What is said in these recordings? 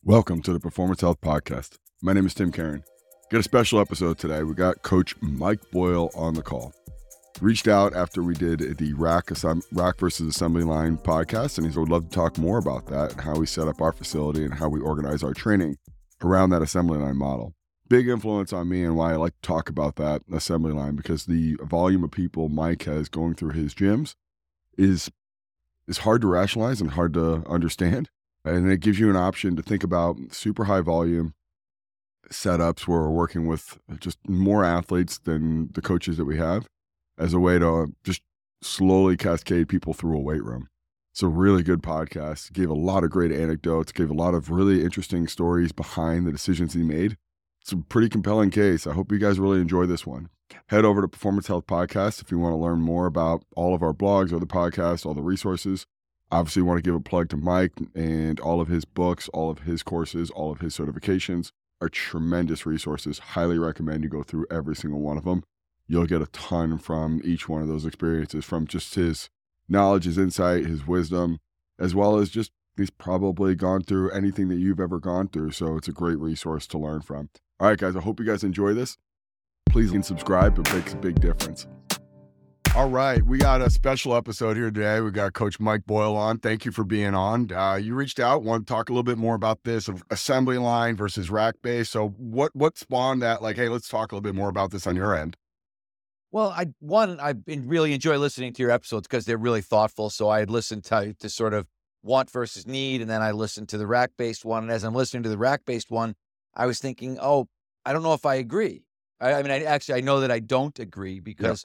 Welcome to the Performance Health Podcast. My name is Tim Karen. Got a special episode today. We got Coach Mike Boyle on the call. Reached out after we did the rack versus assembly line podcast, and he would love to talk more about that and how we set up our facility and how we organize our training around that assembly line model. Big influence on me and why I like to talk about that assembly line, because the volume of people Mike has going through his gyms is hard to rationalize and hard to understand. And it gives you an option to think about super high volume setups where we're working with just more athletes than the coaches that we have as a way to just slowly cascade people through a weight room. It's a really good podcast. Gave a lot of great anecdotes, gave a lot of really interesting stories behind the decisions he made. It's a pretty compelling case. I hope you guys really enjoy this one. Head over to Performance Health Podcast if you want to learn more about all of our blogs or the podcast, all the resources. Obviously, want to give a plug to Mike and all of his books, all of his courses, all of his certifications are tremendous resources. Highly recommend you go through every single one of them. You'll get a ton from each one of those experiences, from just his knowledge, his insight, his wisdom, as well as just he's probably gone through anything that you've ever gone through. So it's a great resource to learn from. All right, guys, I hope you guys enjoy this. Please subscribe. It makes a big difference. All right, we got a special episode here today. We got Coach Mike Boyle on. Thank you for being on. You reached out, want to talk a little bit more about this of assembly line versus rack base. So what spawned that? Like, hey, let's talk a little bit more about this on your end. Well, I've been really enjoy listening to your episodes because they're really thoughtful. So I had listened to sort of want versus need, and then I listened to the rack-based one. And as I'm listening to the rack-based one, I was thinking, I don't know if I agree. I know that I don't agree because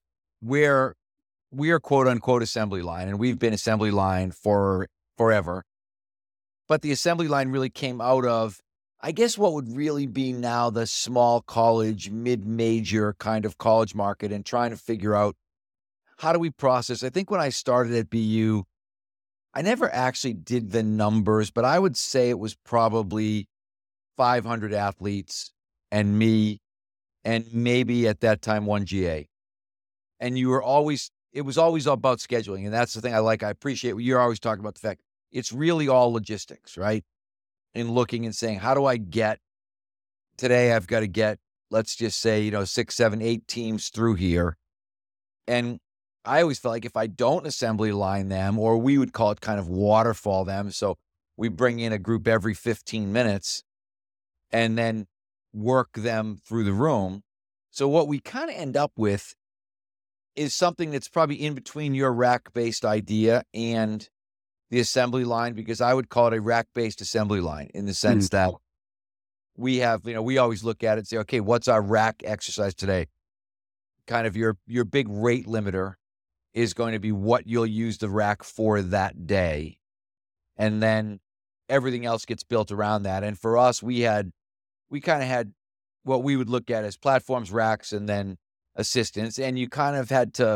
we are quote unquote assembly line, and we've been assembly line for forever. But the assembly line really came out of, I guess, what would really be now the small college, mid-major kind of college market, and trying to figure out how do we process. I think when I started at BU, I never actually did the numbers, but I would say it was probably 500 athletes and me, and maybe at that time 1 GA. And it was always about scheduling. And that's the thing I like. I appreciate what you're always talking about, the fact it's really all logistics, right? And looking and saying, how do I get today? I've got to get, let's just say, 6, 7, 8 teams through here. And I always felt like if I don't assembly line them, or we would call it kind of waterfall them. So we bring in a group every 15 minutes and then work them through the room. So what we kind of end up with is something that's probably in between your rack-based idea and the assembly line, because I would call it a rack-based assembly line in the sense that we have, we always look at it and say, okay, what's our rack exercise today? Kind of your big rate limiter is going to be what you'll use the rack for that day. And then everything else gets built around that. And for us, we kind of had what we would look at as platforms, racks, and then assistants. And you kind of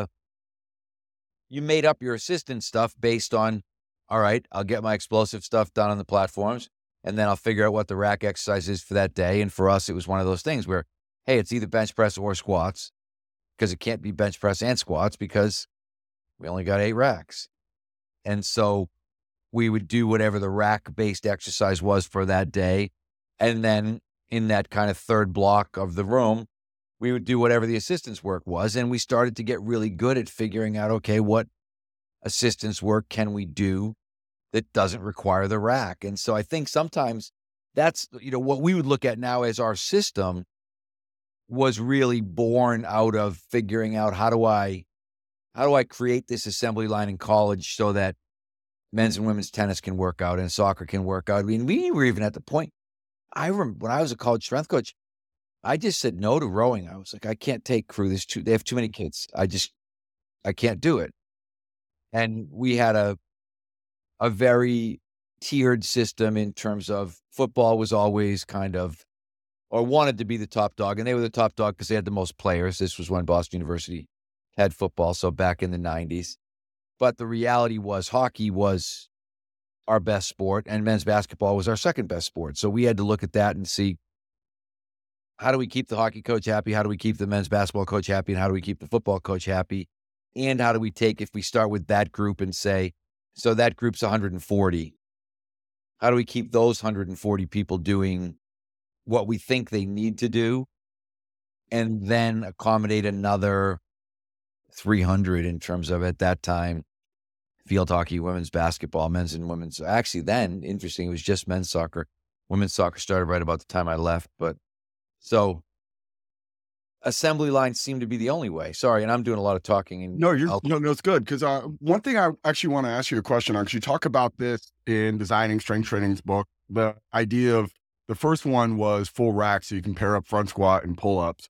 you made up your assistant stuff based on, all right, I'll get my explosive stuff done on the platforms, and then I'll figure out what the rack exercise is for that day. And for us, it was one of those things where, hey, it's either bench press or squats, because it can't be bench press and squats because we only got 8 racks. And so we would do whatever the rack-based exercise was for that day. And then in that kind of third block of the room, we would do whatever the assistance work was. And we started to get really good at figuring out, okay, what assistance work can we do that doesn't require the rack? And so I think sometimes that's, what we would look at now as our system was really born out of figuring out how do I create this assembly line in college so that men's and women's tennis can work out and soccer can work out. I mean, we were even at the point, I remember when I was a college strength coach, I just said no to rowing. I was like, I can't take crew. They have too many kids. I can't do it. And we had a very tiered system in terms of football was always kind of, or wanted to be the top dog. And they were the top dog because they had the most players. This was when Boston University had football. So back in the 90s. But the reality was hockey was our best sport and men's basketball was our second best sport. So we had to look at that and see, how do we keep the hockey coach happy? How do we keep the men's basketball coach happy? And how do we keep the football coach happy? And how do we take, if we start with that group and say, so that group's 140, how do we keep those 140 people doing what we think they need to do, and then accommodate another 300 in terms of, at that time, field hockey, women's basketball, men's and women's. Actually, then, interesting, it was just men's soccer. Women's soccer started right about the time I left. But so assembly lines seemed to be the only way. Sorry, and I'm doing a lot of talking. And No, it's good. Because one thing I actually want to ask you a question on, because you talk about this in Designing Strength Training's book, the idea of the first one was full rack, so you can pair up front squat and pull-ups.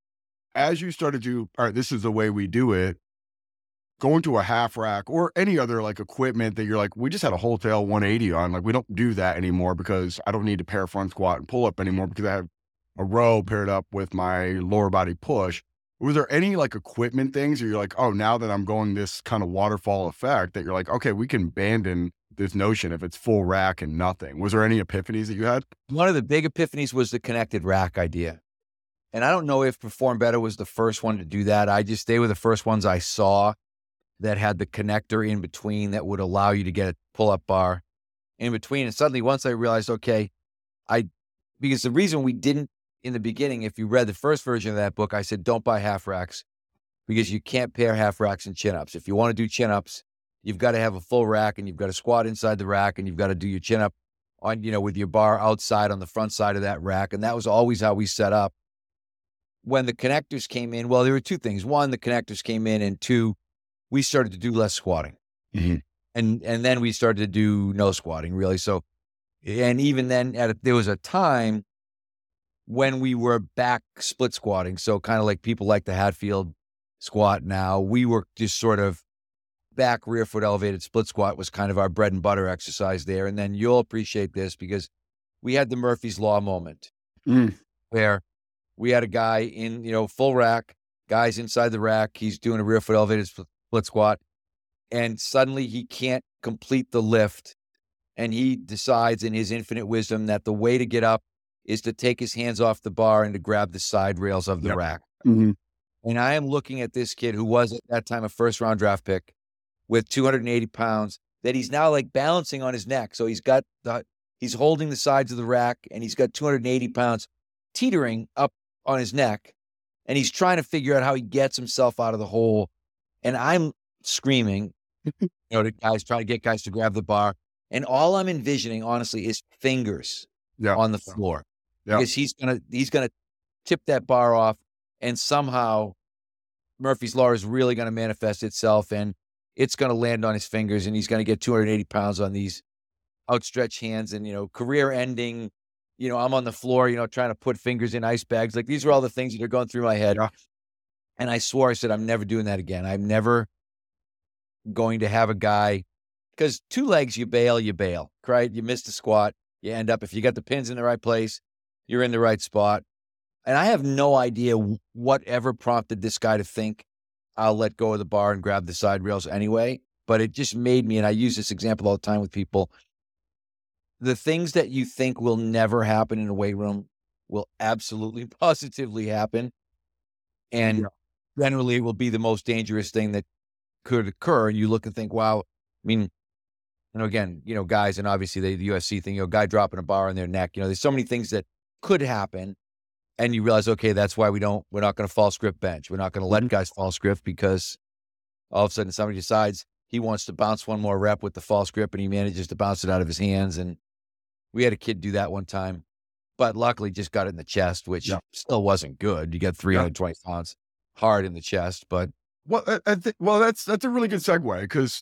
As you started to, all right, this is the way we do it, going to a half rack or any other like equipment that you're like, we just had a wholesale 180 on, like we don't do that anymore because I don't need to pair front squat and pull up anymore because I have a row paired up with my lower body push. Was there any like equipment things or you're like, oh, now that I'm going this kind of waterfall effect, that you're like, okay, we can abandon this notion if it's full rack and nothing? Was there any epiphanies that you had? One of the big epiphanies was the connected rack idea. And I don't know if Perform Better was the first one to do that. They were the first ones I saw that had the connector in between that would allow you to get a pull-up bar in between. And suddenly once I realized, okay, because the reason we didn't in the beginning, if you read the first version of that book, I said, don't buy half racks because you can't pair half racks and chin-ups. If you want to do chin-ups, you've got to have a full rack and you've got to squat inside the rack and you've got to do your chin-up on, with your bar outside on the front side of that rack. And that was always how we set up. When the connectors came in, well, there were two things. One, the connectors came in, and two, we started to do less squatting. Mm-hmm. And then we started to do no squatting, really. So, and even then there was a time when we were back split squatting. So kind of like people like the Hatfield squat now, we were just sort of back rear foot elevated split squat was kind of our bread and butter exercise there. And then you'll appreciate this because we had the Murphy's Law moment where we had a guy in, full rack, guys inside the rack. He's doing a rear foot elevated split squat. And suddenly he can't complete the lift. And he decides in his infinite wisdom that the way to get up is to take his hands off the bar and to grab the side rails of the rack. Mm-hmm. And I am looking at this kid who was at that time a first round draft pick with 280 pounds that he's now like balancing on his neck. So he's holding the sides of the rack and he's got 280 pounds teetering up on his neck. And he's trying to figure out how he gets himself out of the hole. And I'm screaming, to guys, trying to get guys to grab the bar. And all I'm envisioning, honestly, is fingers on the floor. Yeah. Because he's gonna tip that bar off, and somehow Murphy's Law is really going to manifest itself, and it's going to land on his fingers, and he's going to get 280 pounds on these outstretched hands, and career ending. I'm on the floor, trying to put fingers in ice bags. Like, these are all the things that are going through my head. Yeah. And I swore, I said, I'm never doing that again. I'm never going to have a guy, because 2 legs, you bail, right? You missed a squat. You end up, if you got the pins in the right place, you're in the right spot. And I have no idea whatever prompted this guy to think I'll let go of the bar and grab the side rails anyway. But it just made me, and I use this example all the time with people, the things that you think will never happen in a weight room will absolutely, positively happen. And generally it will be the most dangerous thing that could occur. And you look and think, wow, I mean, again, guys, and obviously the UFC thing, guy dropping a bar on their neck, there's so many things that could happen. And you realize, okay, that's why we're not going to false grip bench. We're not going to let guys false grip, because all of a sudden somebody decides he wants to bounce one more rep with the false grip and he manages to bounce it out of his hands. And we had a kid do that one time, but luckily just got it in the chest, which still wasn't good. You got 320 pounds hard in the chest, but. Well, that's a really good segue, because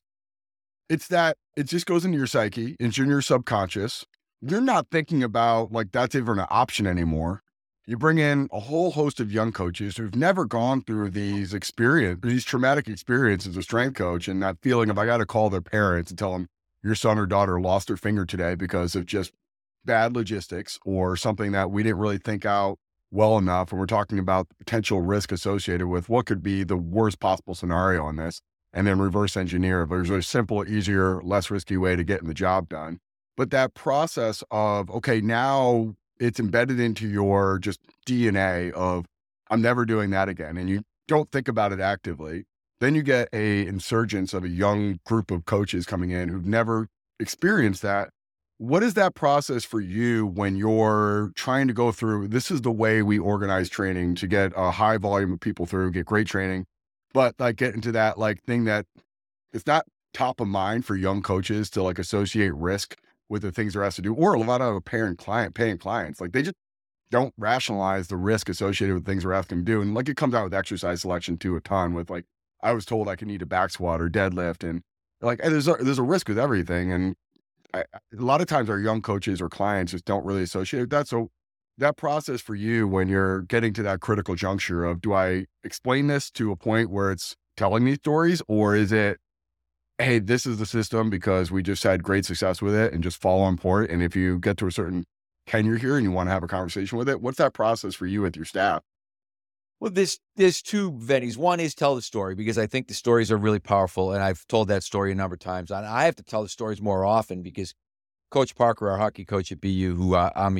it just goes into your psyche, it's in your subconscious. You're not thinking about like that's even an option anymore. You bring in a whole host of young coaches who've never gone through these traumatic experiences as a strength coach, and that feeling of I got to call their parents and tell them your son or daughter lost their finger today because of just bad logistics or something that we didn't really think out well enough. And we're talking about the potential risk associated with what could be the worst possible scenario on this, and then reverse engineer if there's a simple, easier, less risky way to get the job done. But that process of, okay, now it's embedded into your just DNA of, I'm never doing that again. And you don't think about it actively. Then you get a insurgence of a young group of coaches coming in who've never experienced that. what is that process for you when you're trying to go through? This is the way we organize training to get a high volume of people through, get great training, but like get into that like thing that it's not top of mind for young coaches to like associate risk with the things they're asked to do, or a lot of paying clients. Like they just don't rationalize the risk associated with things we're asking them to do. And like it comes out with exercise selection too, a ton with like, I was told I could need a back squat or deadlift. And like, there's a risk with everything. And a lot of times our young coaches or clients just don't really associate with that. So that process for you when you're getting to that critical juncture of, do I explain this to a point where it's telling me stories, or is it, hey, this is the system because we just had great success with it and just follow on port. And if you get to a certain tenure here and you want to have a conversation with it, what's that process for you with your staff? Well, there's two venues. One is tell the story, because I think the stories are really powerful. And I've told that story a number of times. And I have to tell the stories more often because Coach Parker, our hockey coach at BU, who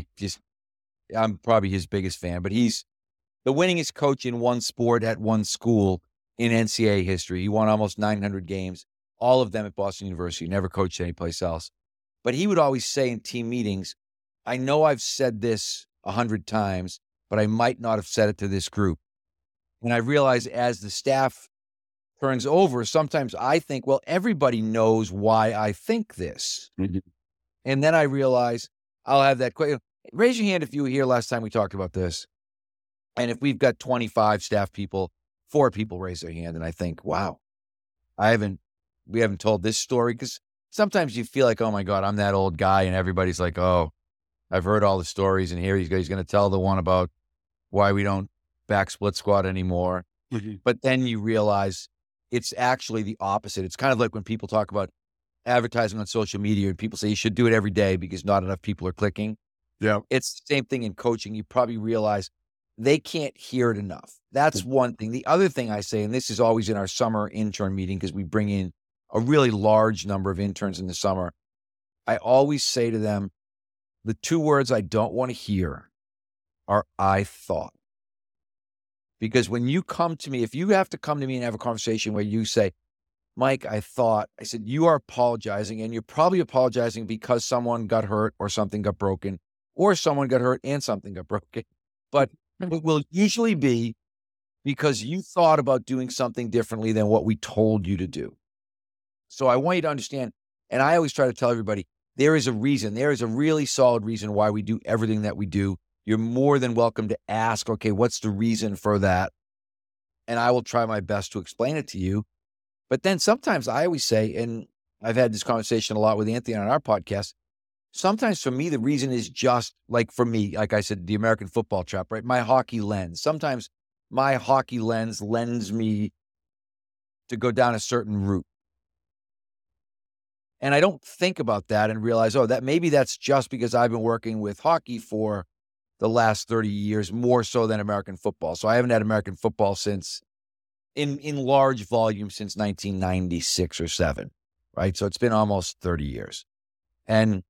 I'm probably his biggest fan, but he's the winningest coach in one sport at one school in NCAA history. He won almost 900 games, all of them at Boston University, never coached anyplace else. But he would always say in team meetings, I know I've said this 100 times, but I might not have said it to this group. And I realize as the staff turns over, sometimes I think, well, everybody knows why I think this. Mm-hmm. And then I realize I'll have that question. Raise your hand if you were here last time we talked about this. And if we've got 25 staff people, 4 people raise their hand. And I think, wow, we haven't told this story, because sometimes you feel like, oh my God, I'm that old guy. And everybody's like, oh, I've heard all the stories. And here he's going to tell the one about why we don't back split squat anymore. Mm-hmm. But then you realize it's actually the opposite. It's kind of like when people talk about advertising on social media and people say you should do it every day because not enough people are clicking. Yeah. It's the same thing in coaching. You probably realize they can't hear it enough. That's one thing. The other thing I say, and this is always in our summer intern meeting, because we bring in a really large number of interns in the summer, I always say to them, the 2 words I don't want to hear are I thought. Because when you come to me, if you have to come to me and have a conversation where you say, Mike, I said, you are apologizing, and you're probably apologizing because someone got hurt or something got broken, or someone got hurt and something got broken. But it will usually be because you thought about doing something differently than what we told you to do. So I want you to understand, and I always try to tell everybody, there is a reason. There is a really solid reason why we do everything that we do. You're more than welcome to ask, okay, what's the reason for that? And I will try my best to explain it to you. But then sometimes I always say, and I've had this conversation a lot with Anthony on our podcast, sometimes for me, the reason is just like for me, like I said, the American football trap, right? My hockey lens. Sometimes my hockey lens lends me to go down a certain route. And I don't think about that and realize, oh, that maybe that's just because I've been working with hockey for the last 30 years, more so than American football. So I haven't had American football since in large volume since 1996 or 7, right? So it's been almost 30 years. And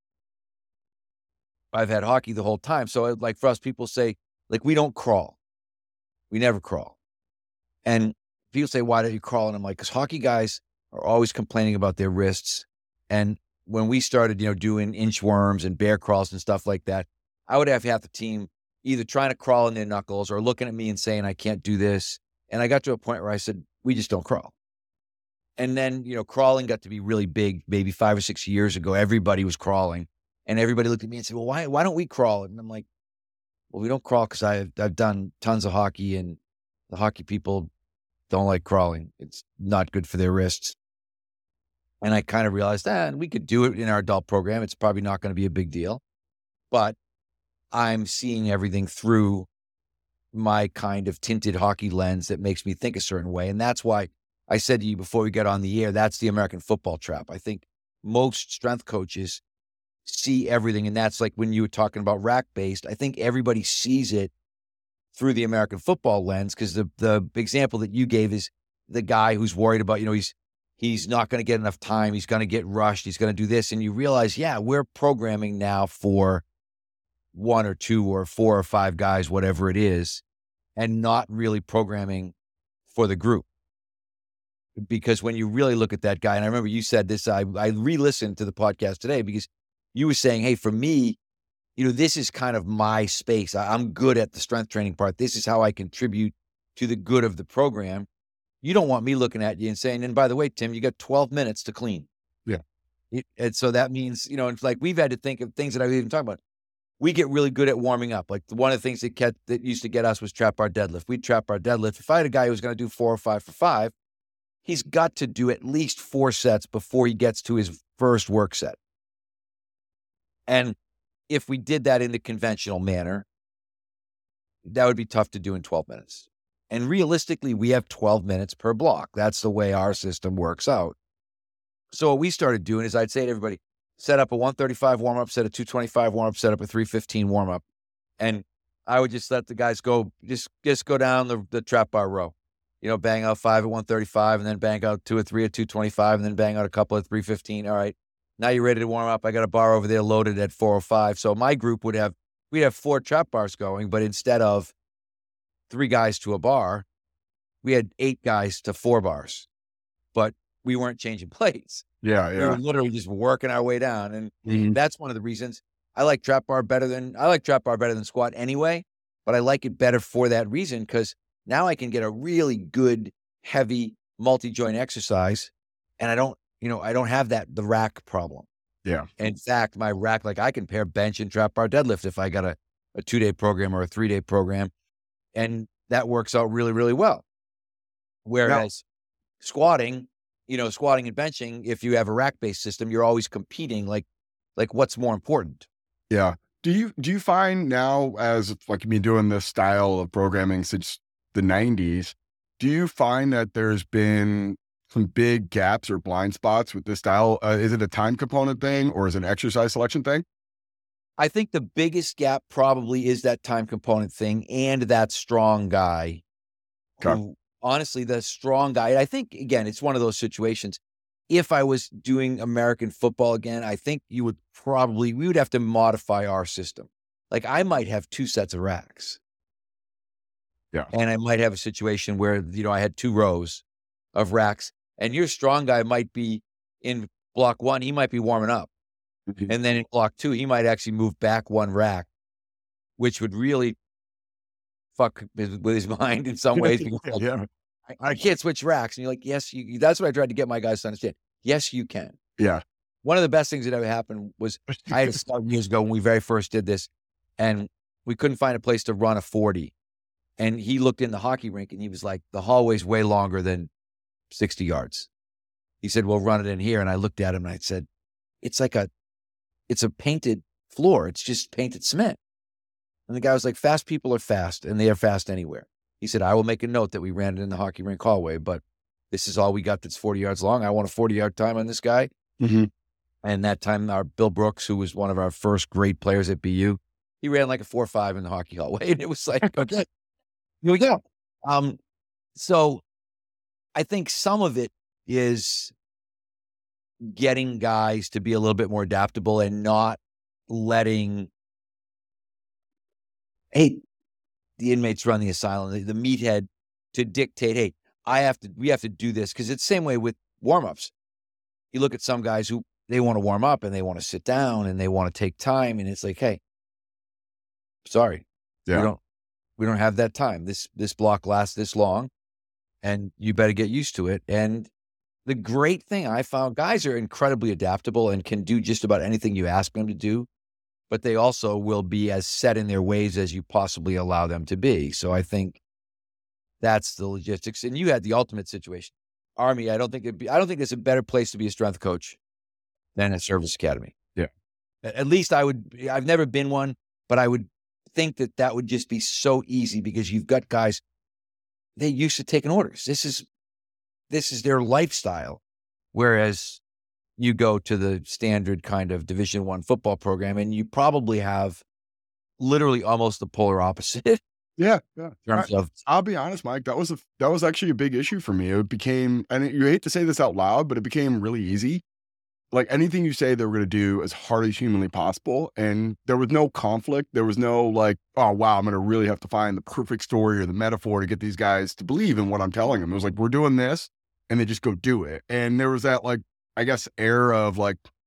I've had hockey the whole time. So like for us, people say, like, we don't crawl. We never crawl. And people say, why don't you crawl? And I'm like, because hockey guys are always complaining about their wrists. And when we started, doing inchworms and bear crawls and stuff like that, I would have half the team either trying to crawl in their knuckles or looking at me and saying, I can't do this. And I got to a point where I said, we just don't crawl. And then, crawling got to be really big, maybe 5 or 6 years ago. Everybody was crawling. And everybody looked at me and said, well, why don't we crawl? And I'm like, well, we don't crawl because I've done tons of hockey, and the hockey people don't like crawling. It's not good for their wrists. And I kind of realized that we could do it in our adult program. It's probably not going to be a big deal. But I'm seeing everything through my kind of tinted hockey lens that makes me think a certain way. And that's why I said to you before we got on the air, that's the American football trap. I think most strength coaches see everything. And that's like when you were talking about rack-based, I think everybody sees it through the American football lens, because the example that you gave is the guy who's worried about, he's not going to get enough time. He's going to get rushed. He's going to do this. And you realize, yeah, we're programming now for 1 or 2 or 4 or 5 guys, whatever it is, and not really programming for the group. Because when you really look at that guy, and I remember you said this, I re-listened to the podcast today because you were saying, hey, for me, this is kind of my space. I'm good at the strength training part. This is how I contribute to the good of the program. You don't want me looking at you and saying, and by the way, Tim, you got 12 minutes to clean. Yeah. And so that means, it's like we've had to think of things that I've even talked about. We get really good at warming up. Like one of the things that used to get us was trap bar deadlift. We'd trap bar deadlift. If I had a guy who was going to do 4 or 5 for 5, he's got to do at least 4 sets before he gets to his first work set. And if we did that in the conventional manner, that would be tough to do in 12 minutes. And realistically, we have 12 minutes per block. That's the way our system works out. So what we started doing is I'd say to everybody, set up a 135 warm-up, set a 225 warm-up, set up a 315 warm-up. And I would just let the guys go, just go down the trap bar row. Bang out 5 at 135 and then bang out 2 or 3 at 225 and then bang out a couple at 315. All right, now you're ready to warm up. I got a bar over there loaded at 405. So my group we'd have 4 trap bars going, but instead of 3 guys to a bar, we had 8 guys to 4 bars, but we weren't changing plates. Yeah. We were literally just working our way down. And that's one of the reasons I like trap bar better than squat anyway, but I like it better for that reason, because now I can get a really good, heavy multi-joint exercise. And I don't have the rack problem. Yeah. In fact, my rack, like I can pair bench and trap bar deadlift if I got a 2-day program or a 3-day program. And that works out really, really well. Whereas squatting and benching, if you have a rack-based system, you're always competing. Like what's more important? Yeah. Do you find now, as like you've been doing this style of programming since the 90s, do you find that there's been some big gaps or blind spots with this style? Is it a time component thing or is it an exercise selection thing? I think the biggest gap probably is that time component thing and that strong guy. Okay. Who, honestly, the strong guy, I think, again, it's one of those situations. If I was doing American football again, I think we would have to modify our system. Like I might have 2 sets of racks. Yeah. And I might have a situation where, I had 2 rows of racks and your strong guy might be in block 1, he might be warming up. Mm-hmm. And then in block 2, he might actually move back 1 rack, which would really fuck with his mind in some ways. Yeah. I can't switch racks. And you're like, yes, that's what I tried to get my guys to understand. Yes, you can. Yeah. One of the best things that ever happened was I had to start years ago when we very first did this, and we couldn't find a place to run a 40. And he looked in the hockey rink and he was like, the hallway's way longer than 60 yards. He said, well, run it in here. And I looked at him and I said, it's a painted floor. It's just painted cement. And the guy was like, fast people are fast and they are fast anywhere. He said, I will make a note that we ran it in the hockey rink hallway, but this is all we got that's 40 yards long. I want a 40-yard time on this guy. Mm-hmm. And that time, our Bill Brooks, who was one of our first great players at BU, he ran like a 4.5 in the hockey hallway. And it was like, okay, here we go. So I think some of it is getting guys to be a little bit more adaptable and not letting, the inmates run the asylum, the meathead, to dictate, hey, we have to do this. Because it's the same way with warm-ups. You look at some guys who they want to warm up and they want to sit down and they want to take time. And it's like, hey, sorry, we don't have that time. This block lasts this long and you better get used to it. And the great thing I found, guys are incredibly adaptable and can do just about anything you ask them to do, but they also will be as set in their ways as you possibly allow them to be. So I think that's the logistics. And you had the ultimate situation. Army, I don't think there's a better place to be a strength coach than a service academy. Yeah. At least I've never been one, but I would think that would just be so easy because you've got guys, they used to taking orders. This is their lifestyle. Whereas you go to the standard kind of Division I football program and you probably have literally almost the polar opposite. Yeah. In terms of, I'll be honest, Mike, that was actually a big issue for me. It became, and you hate to say this out loud, but it became really easy. Like anything you say they were going to do as hard as humanly possible. And there was no conflict. There was no like, oh, wow, I'm going to really have to find the perfect story or the metaphor to get these guys to believe in what I'm telling them. It was like, we're doing this, and they just go do it. And there was that, like, I guess, air of like,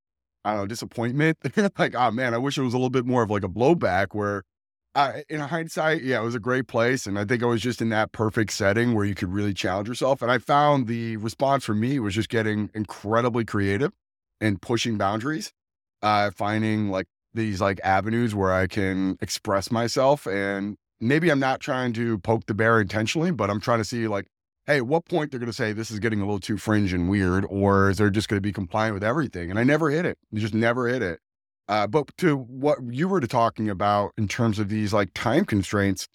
I don't know, disappointment. Like, oh man, I wish it was a little bit more of like a blowback where in hindsight, yeah, it was a great place. And I think I was just in that perfect setting where you could really challenge yourself. And I found the response from me was just getting incredibly creative and pushing boundaries, finding like these like avenues where I can express myself. And maybe I'm not trying to poke the bear intentionally, but I'm trying to see like, hey, at what point they're going to say this is getting a little too fringe and weird, or is they're just going to be compliant with everything? And I never hit it. You just never hit it. But to what you were talking about in terms of these like time constraints,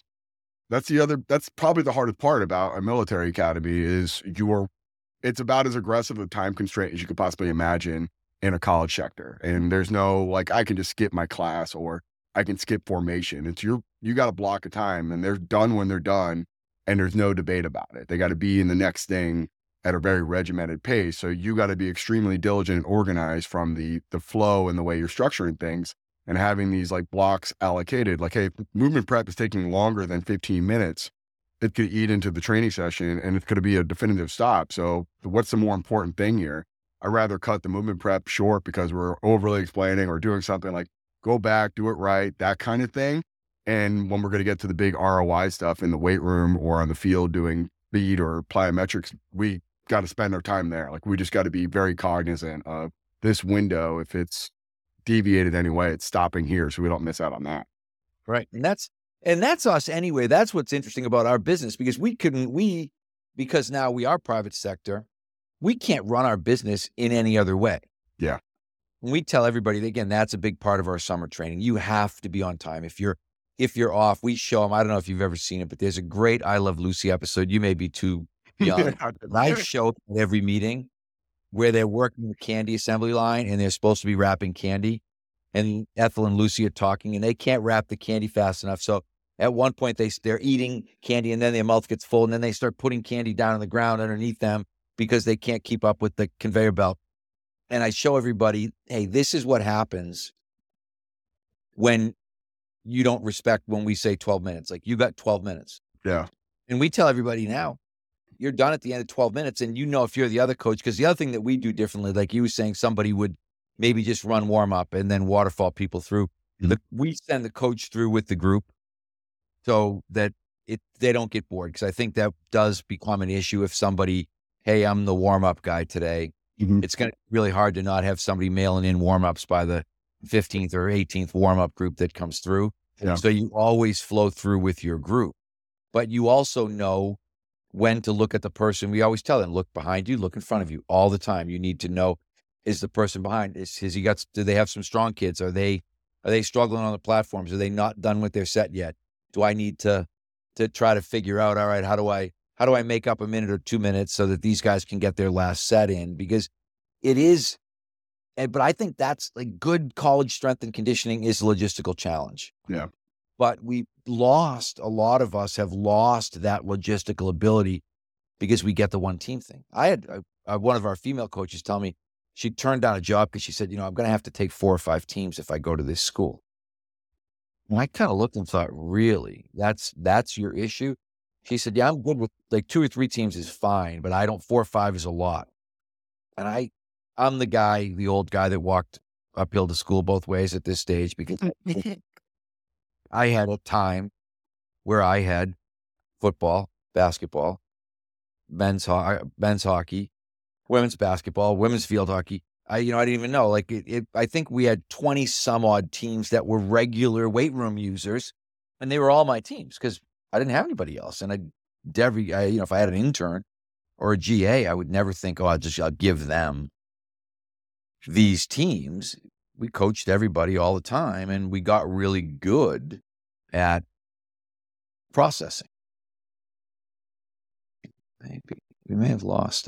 that's probably the hardest part about a military academy is it's about as aggressive a time constraint as you could possibly imagine in a college sector. And there's no, like, I can just skip my class or I can skip formation. You got to block a time and they're done when they're done. And there's no debate about it. They got to be in the next thing at a very regimented pace. So you got to be extremely diligent and organized from the flow and the way you're structuring things and having these like blocks allocated. Like, hey, movement prep is taking longer than 15 minutes. It could eat into the training session and it's going to be a definitive stop. So what's the more important thing here? I'd rather cut the movement prep short because we're overly explaining or doing something like go back, do it right, that kind of thing. And when we're going to get to the big ROI stuff in the weight room or on the field doing speed or plyometrics, we got to spend our time there. Like we just got to be very cognizant of this window. If it's deviated anyway, it's stopping here so we don't miss out on that. Right. And that's us anyway. That's what's interesting about our business because because now we are private sector, we can't run our business in any other way. Yeah. And we tell everybody, again, that's a big part of our summer training. You have to be on time. If you're off, we show them. I don't know if you've ever seen it, but there's a great I Love Lucy episode. You may be too young. I show up at every meeting where they're working the candy assembly line and they're supposed to be wrapping candy. And Ethel and Lucy are talking and they can't wrap the candy fast enough. So at one point they're eating candy and then their mouth gets full and then they start putting candy down on the ground underneath them because they can't keep up with the conveyor belt. And I show everybody, hey, this is what happens when you don't respect when we say 12 minutes. Like you got 12 minutes. Yeah. And we tell everybody now, you're done at the end of 12 minutes. And you know, if you're the other coach, because the other thing that we do differently, like you were saying, somebody would maybe just run warm up and then waterfall people through. Mm-hmm. We send the coach through with the group so that they don't get bored. Because I think that does become an issue if somebody, hey, I'm the warm up guy today. Mm-hmm. It's going to be really hard to not have somebody mailing in warm ups by the 15th or 18th warm up group that comes through. Yeah. So you always flow through with your group, but you also know when to look at the person. We always tell them, look behind you, look in front of you all the time. You need to know, is the person behind, do they have some strong kids? Are they struggling on the platforms? Are they not done with their set yet? Do I need to try to figure out, all right, how do I make up a minute or 2 minutes so that these guys can get their last set in? Because it is, but I think that's like good college strength and conditioning is a logistical challenge. Yeah. But a lot of us have lost that logistical ability because we get the one team thing. I had one of our female coaches tell me she turned down a job because she said, I'm going to have to take 4 or 5 teams if I go to this school. And I kind of looked and thought, really, that's your issue? She said, yeah, I'm good with like 2 or 3 teams is fine, but 4 or 5 is a lot. And I'm the old guy that walked uphill to school both ways at this stage because I had a time where I had football, basketball, men's hockey, women's basketball, women's field hockey. I didn't even know. Like I think we had 20 some odd teams that were regular weight room users, and they were all my teams because I didn't have anybody else. And if I had an intern or a GA, I would never think, I'll give them these teams. We coached everybody all the time and we got really good at processing. Maybe we may have lost.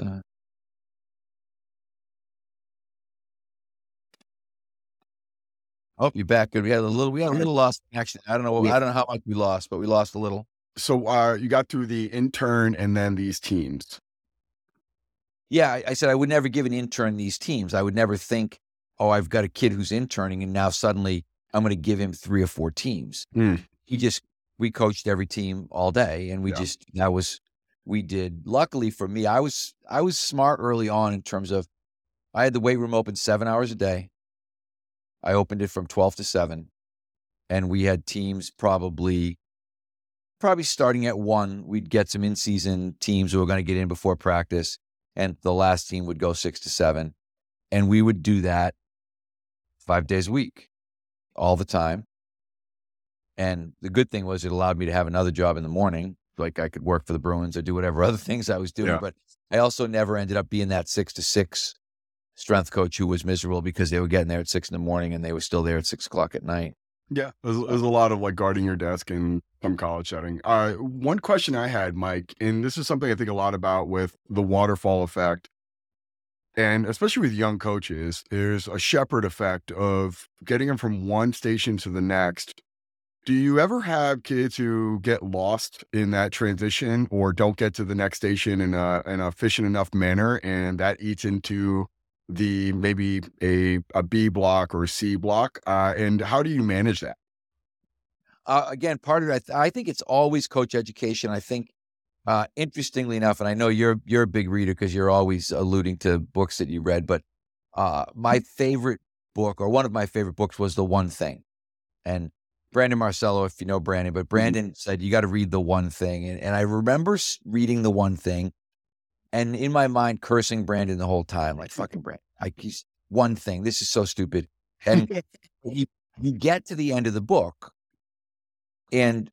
Oh, you're back. Good. We had a little lost action. I don't know how much we lost, but we lost a little. So you got through the intern and then these teams. Yeah, I said I would never give an intern these teams. I would never think, I've got a kid who's interning and now suddenly I'm going to give him 3 or 4 teams. We coached every team all day and we did. Luckily for me, I was smart early on in terms of I had the weight room open 7 hours a day. I opened it from 12 to 7, and we had teams probably starting at 1. We'd get some in-season teams who were going to get in before practice, and the last team would go 6 to 7. And we would do that 5 days a week, all the time. And the good thing was it allowed me to have another job in the morning. Like I could work for the Bruins or do whatever other things I was doing. Yeah. But I also never ended up being that 6 to 6 strength coach who was miserable because they were getting there at 6 in the morning and they were still there at 6 o'clock at night. Yeah, there's a lot of like guarding your desk in some college setting. One question I had, Mike, and this is something I think a lot about with the waterfall effect, and especially with young coaches, there's a shepherd effect of getting them from one station to the next. Do you ever have kids who get lost in that transition or don't get to the next station in an efficient enough manner, and that eats into maybe a B block or a C block? And how do you manage that? Again, part of it, I think it's always coach education. I think, interestingly enough, and I know you're a big reader because you're always alluding to books that you read, but my favorite book, or one of my favorite books, was The One Thing. And Brandon Marcello, if you know Brandon, but Brandon said, you got to read The One Thing. And I remember reading The One Thing and in my mind cursing Brandon the whole time, like, fucking Brandon, he's one thing. This is so stupid. And you get to the end of the book, and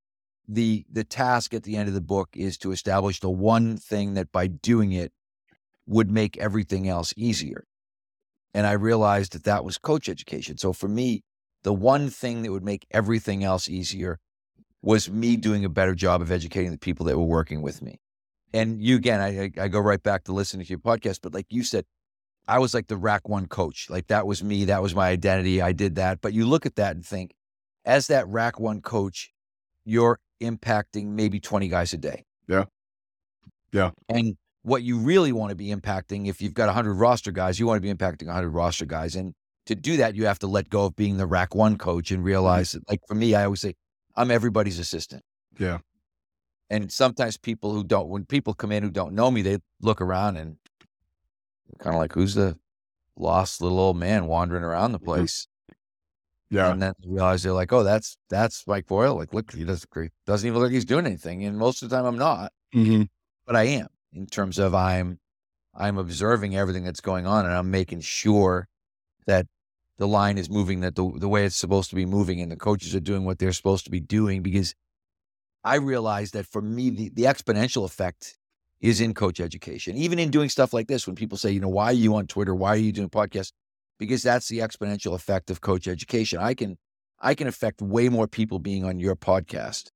the task at the end of the book is to establish the one thing that by doing it would make everything else easier. And I realized that was coach education. So for me, the one thing that would make everything else easier was me doing a better job of educating the people that were working with me. And you, again, I go right back to listening to your podcast, but like you said, I was like the rack one coach. Like that was me. That was my identity. I did that. But you look at that and think, as that rack one coach, you're impacting maybe 20 guys a day. Yeah. Yeah. And what you really want to be impacting, if you've got 100 roster guys, you want to be impacting 100 roster guys. And to do that, you have to let go of being the rack one coach and realize that, like for me, I always say, I'm everybody's assistant. Yeah. And sometimes when people come in who don't know me, they look around and kind of like, who's the lost little old man wandering around the place? Yeah. And then realize they're like, oh, that's Mike Boyle. Like, look, he doesn't even look like he's doing anything. And most of the time I'm not, but I am, in terms of I'm observing everything that's going on, and I'm making sure that the line is moving, that the way it's supposed to be moving, and the coaches are doing what they're supposed to be doing. Because I realize that for me, the exponential effect is in coach education. Even in doing stuff like this, when people say, why are you on Twitter? Why are you doing podcasts? Because that's the exponential effect of coach education. I can affect way more people being on your podcast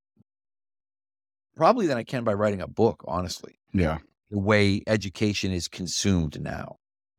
probably than I can by writing a book, honestly. Yeah. The way education is consumed now.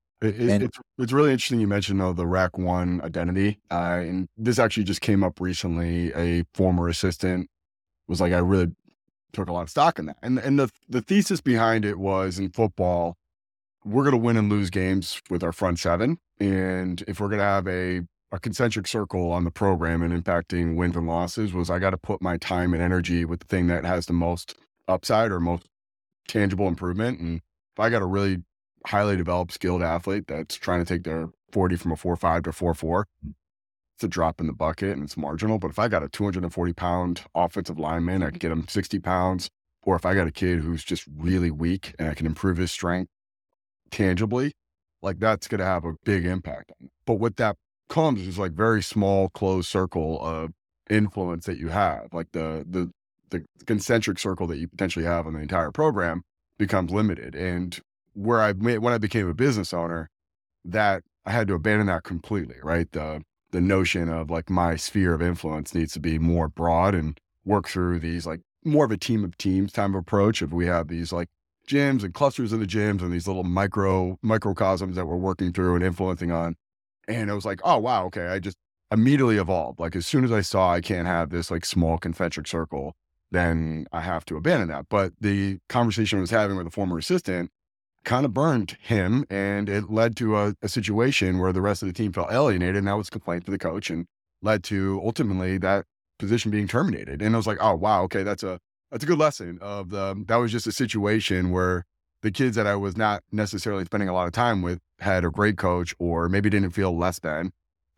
It's really interesting you mentioned, though, the rack one identity. And this actually just came up recently. A former assistant was like, I really took a lot of stock in that. And the thesis behind it was, in football, we're going to win and lose games with our front seven. And if we're going to have a concentric circle on the program and impacting wins and losses, was I got to put my time and energy with the thing that has the most upside or most tangible improvement. And if I got a really highly developed, skilled athlete that's trying to take their 40 from a 4.5 to 4.4, it's a drop in the bucket and it's marginal. But if I got a 240-pound offensive lineman, I can get him 60 pounds. Or if I got a kid who's just really weak and I can improve his strength tangibly, like that's going to have a big impact. But what that comes is like very small, closed circle of influence that you have. Like the concentric circle that you potentially have on the entire program becomes limited. And when I became a business owner, that I had to abandon that completely, right? The notion of like my sphere of influence needs to be more broad and work through these, like more of a team of teams type of approach. If we have these like gyms and clusters of the gyms and these little microcosms that we're working through and influencing on. And I was like, oh, wow, okay. I just immediately evolved. Like as soon as I saw I can't have this like small concentric circle, then I have to abandon that. But the conversation I was having with a former assistant kind of burned him, and it led to a situation where the rest of the team felt alienated, and that was a complaint to the coach and led to ultimately that position being terminated. And I was like, oh, wow, okay, that's a good lesson of that was just a situation where the kids that I was not necessarily spending a lot of time with had a great coach, or maybe didn't feel less than,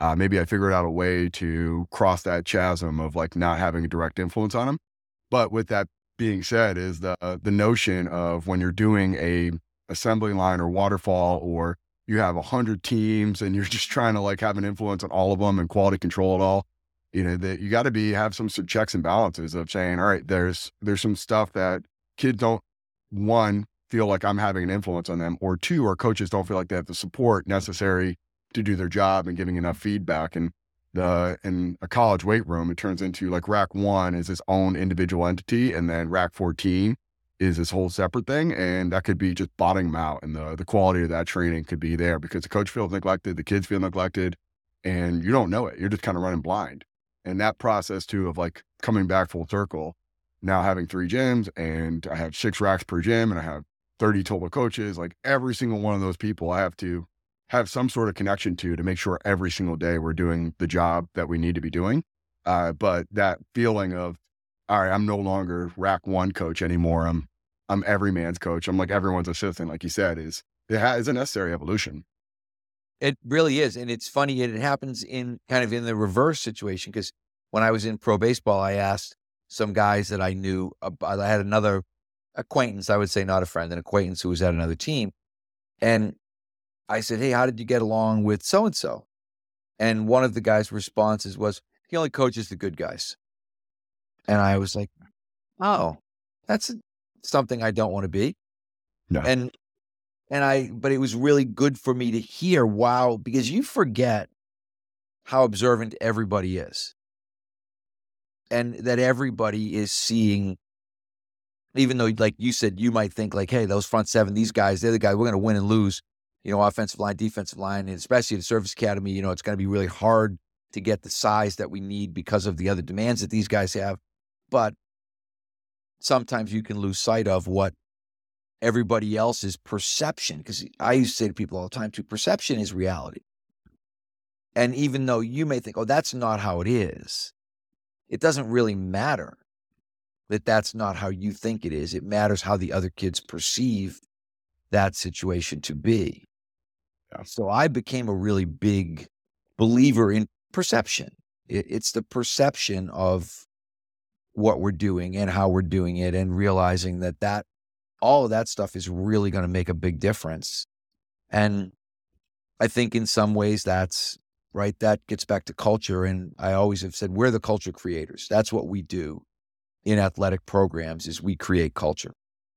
maybe I figured out a way to cross that chasm of like not having a direct influence on them. But with that being said, is the notion of when you're doing a assembly line or waterfall, or you have 100 teams and you're just trying to like have an influence on all of them and quality control it all, that you got to have some checks and balances of saying, all right, there's some stuff that kids don't, one, feel like I'm having an influence on them, or two, our coaches don't feel like they have the support necessary to do their job and giving enough feedback. And in a college weight room, it turns into like rack 1 is its own individual entity, and then rack 14 is this whole separate thing. And that could be just bottoming them out, and the quality of that training could be there because the coach feels neglected, the kids feel neglected, and you don't know it. You're just kind of running blind. And that process too of like coming back full circle, now having 3 gyms, and I have 6 racks per gym, and I have 30 total coaches, like every single one of those people I have to have some sort of connection to make sure every single day we're doing the job that we need to be doing. But that feeling of, all right, I'm no longer rack 1 coach anymore. I'm every man's coach. I'm like everyone's assistant, like you said, is a necessary evolution. It really is. And it's funny, it happens in kind of in the reverse situation, because when I was in pro baseball, I asked some guys that I knew. I had another acquaintance, I would say not a friend, an acquaintance who was at another team. And I said, hey, how did you get along with so-and-so? And one of the guys' responses was, he only coaches the good guys. And I was like, oh, that's something I don't want to be. No. But it was really good for me to hear, wow, because you forget how observant everybody is. And that everybody is seeing, even though, like you said, you might think like, hey, those front 7, these guys, they're the guys, we're going to win and lose, offensive line, defensive line, and especially the service academy, it's going to be really hard to get the size that we need because of the other demands that these guys have. But sometimes you can lose sight of what everybody else's perception, because I used to say to people all the time too, perception is reality. And even though you may think, oh, that's not how it is, it doesn't really matter that that's not how you think it is. It matters how the other kids perceive that situation to be. Yeah. So I became a really big believer in perception. It's the perception of what we're doing and how we're doing it, and realizing that all of that stuff is really going to make a big difference. And I think in some ways that's right. That gets back to culture. And I always have said, we're the culture creators. That's what we do in athletic programs, is we create culture.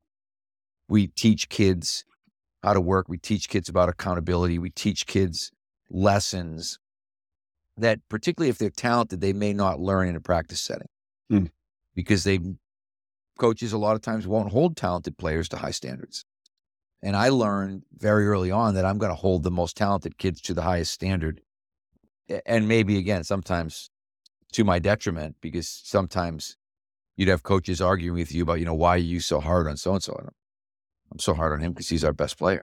We teach kids how to work. We teach kids about accountability. We teach kids lessons that, particularly if they're talented, they may not learn in a practice setting. Because coaches a lot of times won't hold talented players to high standards. And I learned very early on that I'm going to hold the most talented kids to the highest standard. And maybe, again, sometimes to my detriment, because sometimes you'd have coaches arguing with you about, why are you so hard on so-and-so? I'm so hard on him because he's our best player.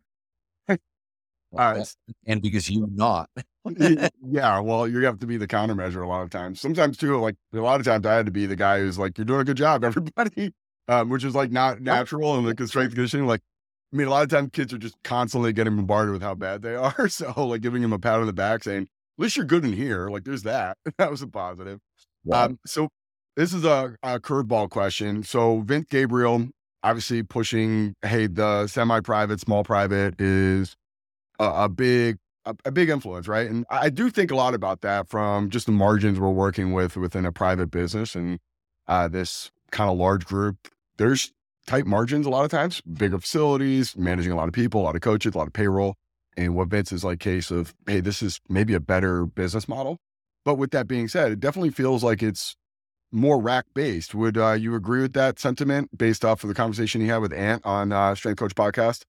And because you're not. Yeah, well, you have to be the countermeasure a lot of times. Sometimes too, like a lot of times I had to be the guy who's like, you're doing a good job, everybody. Which is like not natural in the strength conditioning. Like, I mean, a lot of times kids are just constantly getting bombarded with how bad they are. So like giving them a pat on the back saying, at least you're good in here. Like there's that. That was a positive. Wow. So this is a curveball question. So Vince Gabriel, obviously pushing, hey, the semi-private, small private is a big influence, right? And I do think a lot about that from just the margins we're working with within a private business, and this kind of large group. There's tight margins a lot of times, bigger facilities, managing a lot of people, a lot of coaches, a lot of payroll. And what Vince is like case of, hey, this is maybe a better business model. But with that being said, it definitely feels like it's more rack based. Would you agree with that sentiment based off of the conversation you had with Ant on Strength Coach Podcast?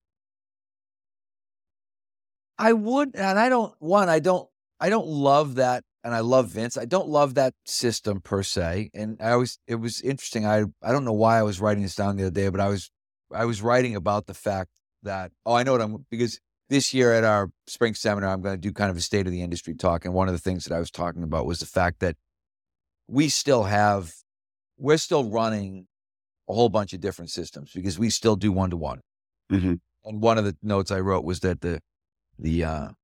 I would, and I don't love that. And I love Vince. I don't love that system per se. And it was interesting. I don't know why I was writing this down the other day, but I was writing about the fact that, because this year at our spring seminar, I'm going to do kind of a state of the industry talk. And one of the things that I was talking about was the fact that we're still running a whole bunch of different systems, because we still do one-to-one. Mm-hmm. And one of the notes I wrote was that the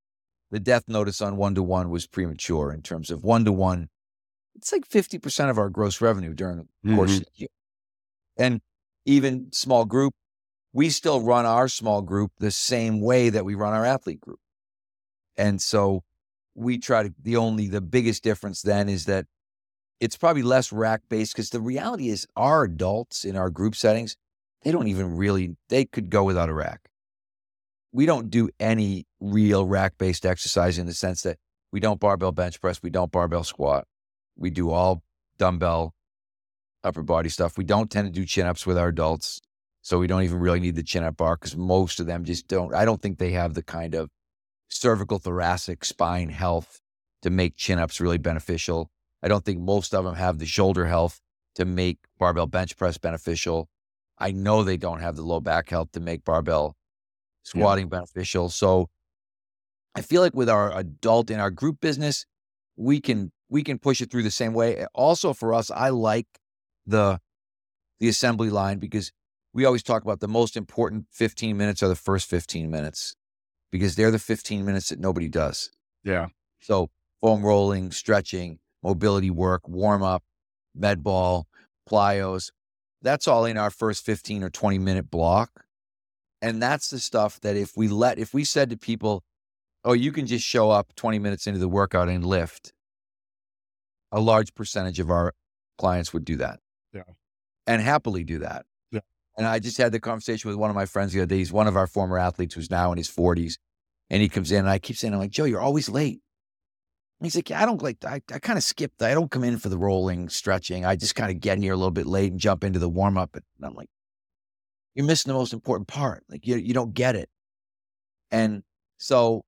the death notice on one-to-one was premature in terms of one-to-one. It's like 50% of our gross revenue during the course of the year. And even small group, we still run our small group the same way that we run our athlete group. And so we try to, the biggest difference then is that it's probably less rack based, because the reality is our adults in our group settings, they could go without a rack. We don't do any real rack-based exercise in the sense that we don't barbell bench press, we don't barbell squat. We do all dumbbell upper body stuff. We don't tend to do chin-ups with our adults, so we don't even really need the chin-up bar, because most of them just don't. I don't think they have the kind of cervical, thoracic, spine health to make chin-ups really beneficial. I don't think most of them have the shoulder health to make barbell bench press beneficial. I know they don't have the low back health to make barbell squatting beneficial. So I feel like with our adult in our group business, we can push it through the same way. Also for us, I like the assembly line, because we always talk about the most important 15 minutes are the first 15 minutes, because they're the 15 minutes that nobody does. Yeah. So foam rolling, stretching, mobility work, warm up, med ball, plyos, that's all in our first 15 or 20 minute block. And that's the stuff that if we said to people, oh, you can just show up 20 minutes into the workout and lift, a large percentage of our clients would do that. Yeah. And happily do that. Yeah. And I just had the conversation with one of my friends the other day. He's one of our former athletes who's now in his 40s. And he comes in and I keep saying, I'm like, Joe, you're always late. And he's like, yeah, I kind of skip. I don't come in for the rolling, stretching. I just kind of get in here a little bit late and jump into the warm up. And I'm like, you're missing the most important part. Like you don't get it. And so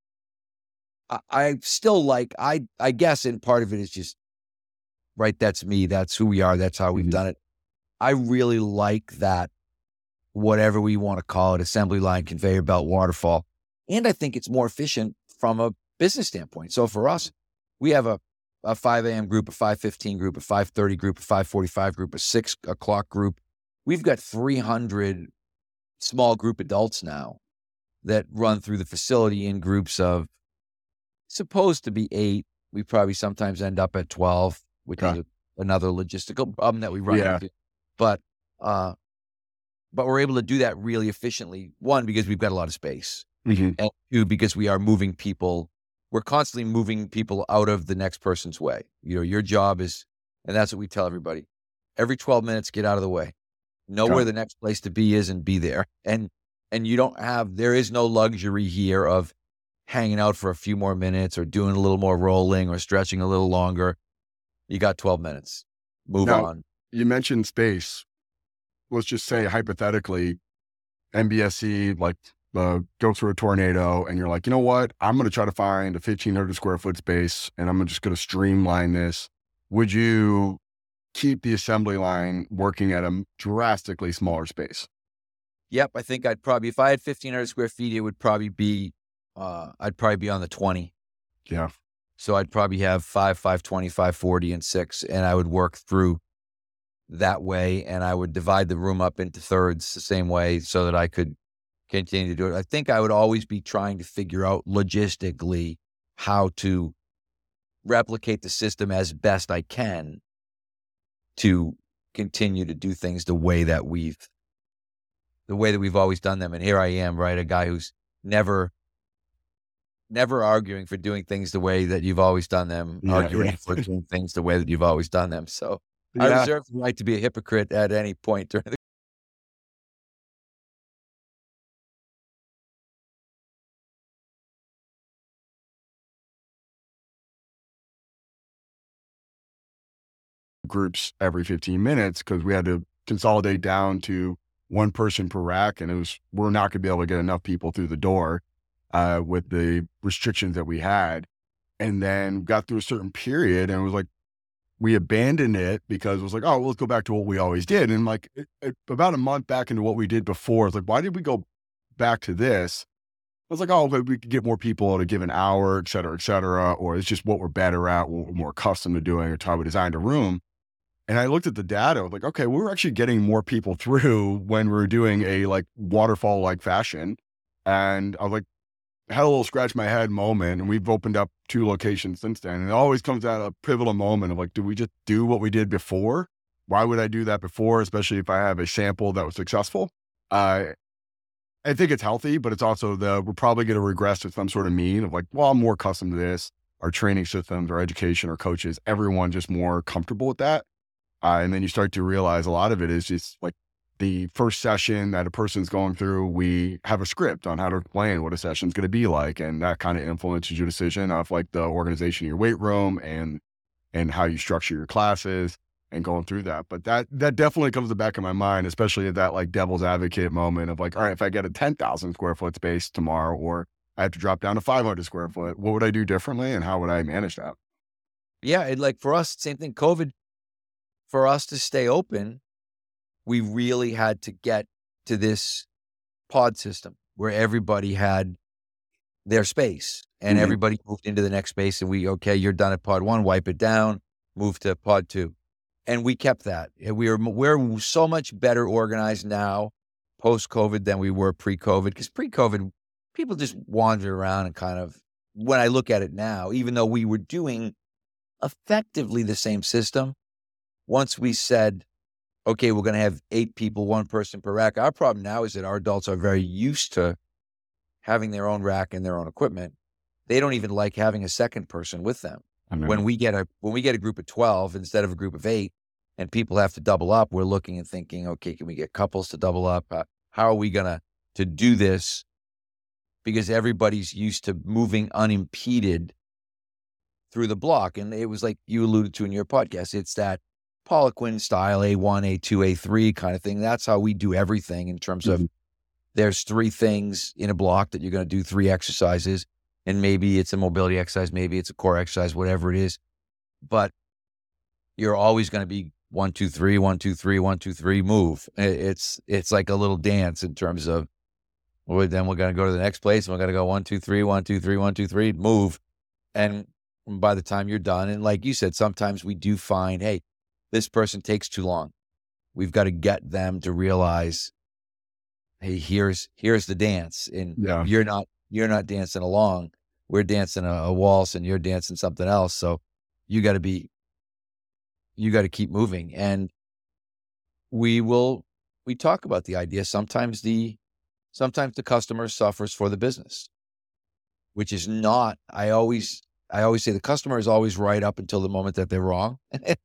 I still like, I guess in part of it is just, right, that's me. That's who we are. That's how we've done it. I really like that, whatever we want to call it, assembly line, conveyor belt, waterfall. And I think it's more efficient from a business standpoint. So for us, we have a 5 a.m. group, a 5:15 group, a 5:30 group, a 5:45 group, a 6 o'clock group. We've got 300 small group adults now that run through the facility in groups of supposed to be 8. We probably sometimes end up at 12, which is another logistical problem that we run into. But we're able to do that really efficiently. 1, because we've got a lot of space. And 2, because we are moving people. We're constantly moving people out of the next person's way. You know, your job is, and that's what we tell everybody, every 12 minutes, get out of the way. Know where the next place to be is and be there. And there is no luxury here of hanging out for a few more minutes or doing a little more rolling or stretching a little longer. You got 12 minutes. Move on. You mentioned space. Let's just say hypothetically, MBSE, like go through a tornado and you're like, you know what? I'm going to try to find a 1,500 square foot space and I'm just going to streamline this. Would you keep the assembly line working at a drastically smaller space? Yep. I think I'd probably, if I had 1,500 square feet, it would probably be, I'd probably be on the 20. Yeah. So I'd probably have 5, 520, 540 and 6. And I would work through that way. And I would divide the room up into thirds the same way so that I could continue to do it. I think I would always be trying to figure out logistically how to replicate the system as best I can to continue to do things the way that we've always done them. And here I am, right? A guy who's never arguing for doing things the way that you've always done them, arguing for doing things the way that you've always done them. So I reserve the right to be a hypocrite at any point during the groups every 15 minutes because we had to consolidate down to one person per rack. And we're not going to be able to get enough people through the door with the restrictions that we had. And then got through a certain period and it was like, we abandoned it because it was like, oh, well, let's go back to what we always did. And like about a month back into what we did before, it's like, why did we go back to this? I was like, oh, but we could get more people at a given hour, et cetera, or it's just what we're better at, what we're more accustomed to doing, or how we designed a room. And I looked at the data, I was like, okay, we were actually getting more people through when we were doing a like waterfall-like fashion. And I was like, had a little scratch my head moment, and we've opened up 2 locations since then. And it always comes at a pivotal moment of like, do we just do what we did before? Why would I do that before? Especially if I have a sample that was successful. I think it's healthy, but it's also we're probably going to regress to some sort of mean of like, well, I'm more accustomed to this. Our training systems, our education, our coaches, everyone just more comfortable with that. And then you start to realize a lot of it is just like the first session that a person's going through, we have a script on how to explain what a session's going to be like. And that kind of influences your decision of like the organization of your weight room and how you structure your classes and going through that. But that definitely comes to the back of my mind, especially at that like devil's advocate moment of like, all right, if I get a 10,000 square foot space tomorrow, or I have to drop down to 500 square foot, what would I do differently and how would I manage that? Yeah. And like for us, same thing, COVID, for us to stay open, we really had to get to this pod system where everybody had their space and everybody moved into the next space, and okay, you're done at pod 1, wipe it down, move to pod 2. And we kept that. And we're so much better organized now post-COVID than we were pre-COVID, because pre-COVID, people just wandered around and kind of, when I look at it now, even though we were doing effectively the same system, once we said, okay, we're going to have 8 people, 1 person per rack. Our problem now is that our adults are very used to having their own rack and their own equipment. They don't even like having a second person with them. When we get a group of 12 instead of a group of 8 and people have to double up, we're looking and thinking, okay, can we get couples to double up? How are we going to do this? Because everybody's used to moving unimpeded through the block. And it was like you alluded to in your podcast, it's that Poliquin style A1, A2, A3 kind of thing. That's how we do everything in terms of there's 3 things in a block that you're going to do 3 exercises. And maybe it's a mobility exercise, maybe it's a core exercise, whatever it is. But you're always going to be 1, 2, 3, 1, 2, 3, 1, 2, 3, move. It's like a little dance in terms of, well, then we're going to go to the next place and we're going to go 1, 2, 3, 1, 2, 3, 1, 2, 3, move. And by the time you're done, and like you said, sometimes we do find, hey, this person takes too long. We've got to get them to realize, hey, here's the dance. And you're not dancing along. We're dancing a waltz and you're dancing something else. So you got to keep moving. And we talk about the idea. Sometimes the customer suffers for the business, which is not, I always say the customer is always right up until the moment that they're wrong.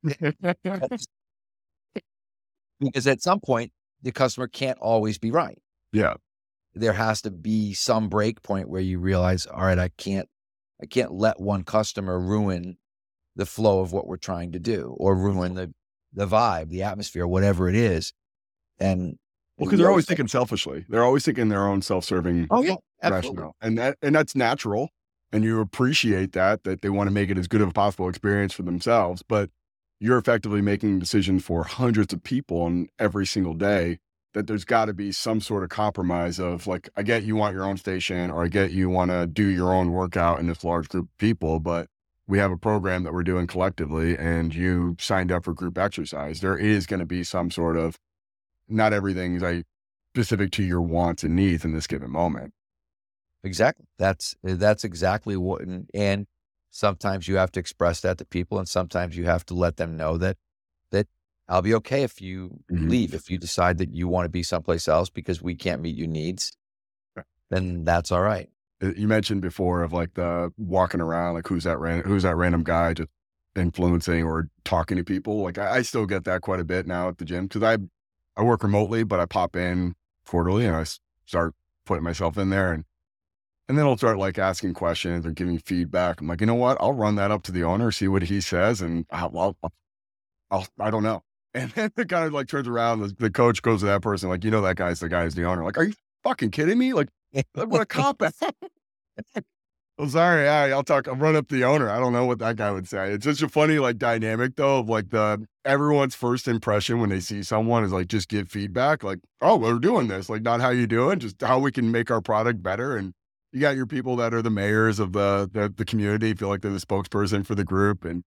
Because at some point the customer can't always be right. Yeah. There has to be some break point where you realize, all right, I can't let one customer ruin the flow of what we're trying to do, or ruin the vibe, the atmosphere, whatever it is. And because they're always thinking selfishly. They're always thinking their own self-serving rationale. And that's natural. And you appreciate that they want to make it as good of a possible experience for themselves, but you're effectively making decisions for hundreds of people on every single day, that there's got to be some sort of compromise of like, I get you want your own station, or I get you want to do your own workout in this large group of people, but we have a program that we're doing collectively and you signed up for group exercise. There is going to be some sort of, not everything is like specific to your wants and needs in this given moment. Exactly. That's exactly what, and sometimes you have to express that to people, and sometimes you have to let them know that I'll be okay if you leave. If you decide that you want to be someplace else because we can't meet your needs, then that's all right. You mentioned before of like the walking around, like who's that random guy just influencing or talking to people. Like I still get that quite a bit now at the gym, because I work remotely, but I pop in quarterly and I start putting myself in there, and then I'll start like asking questions or giving feedback. I'm like, you know what? I'll run that up to the owner, see what he says, and I don't know. And then it kind of like turns around, the coach goes to that person, like, that guy's the guy who's the owner. Like, are you fucking kidding me? Like, what a cop out. I'm sorry. I'll run up to the owner. I don't know what that guy would say. It's such a funny like dynamic though, of like everyone's first impression when they see someone is like, just give feedback. Like, oh, we're doing this. Like, not how you doing, just how we can make our product better. And you got your people that are the mayors of the community, feel like they're the spokesperson for the group. And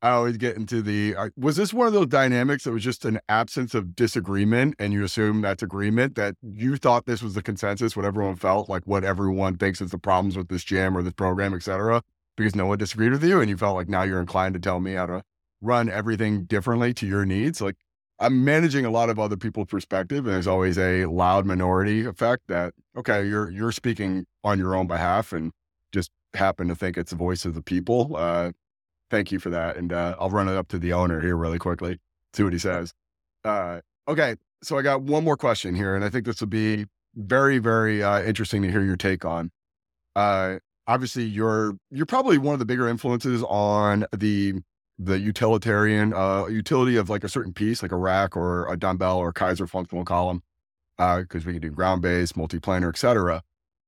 I always get into was this one of those dynamics that was just an absence of disagreement and you assume that's agreement, that you thought this was the consensus, what everyone felt, like what everyone thinks is the problems with this gym or this program, et cetera, because no one disagreed with you and you felt like now you're inclined to tell me how to run everything differently to your needs? Like, I'm managing a lot of other people's perspective, and there's always a loud minority effect that, okay, you're speaking on your own behalf and just happen to think it's the voice of the people. Thank you for that. And I'll run it up to the owner here really quickly, see what he says. Okay, so I got one more question here, and I think this will be very, very interesting to hear your take on. Obviously, you're probably one of the bigger influences on the utilitarian utility of like a certain piece, like a rack or a dumbbell or Kaiser functional column, because we can do ground-based, multi-planar, et cetera.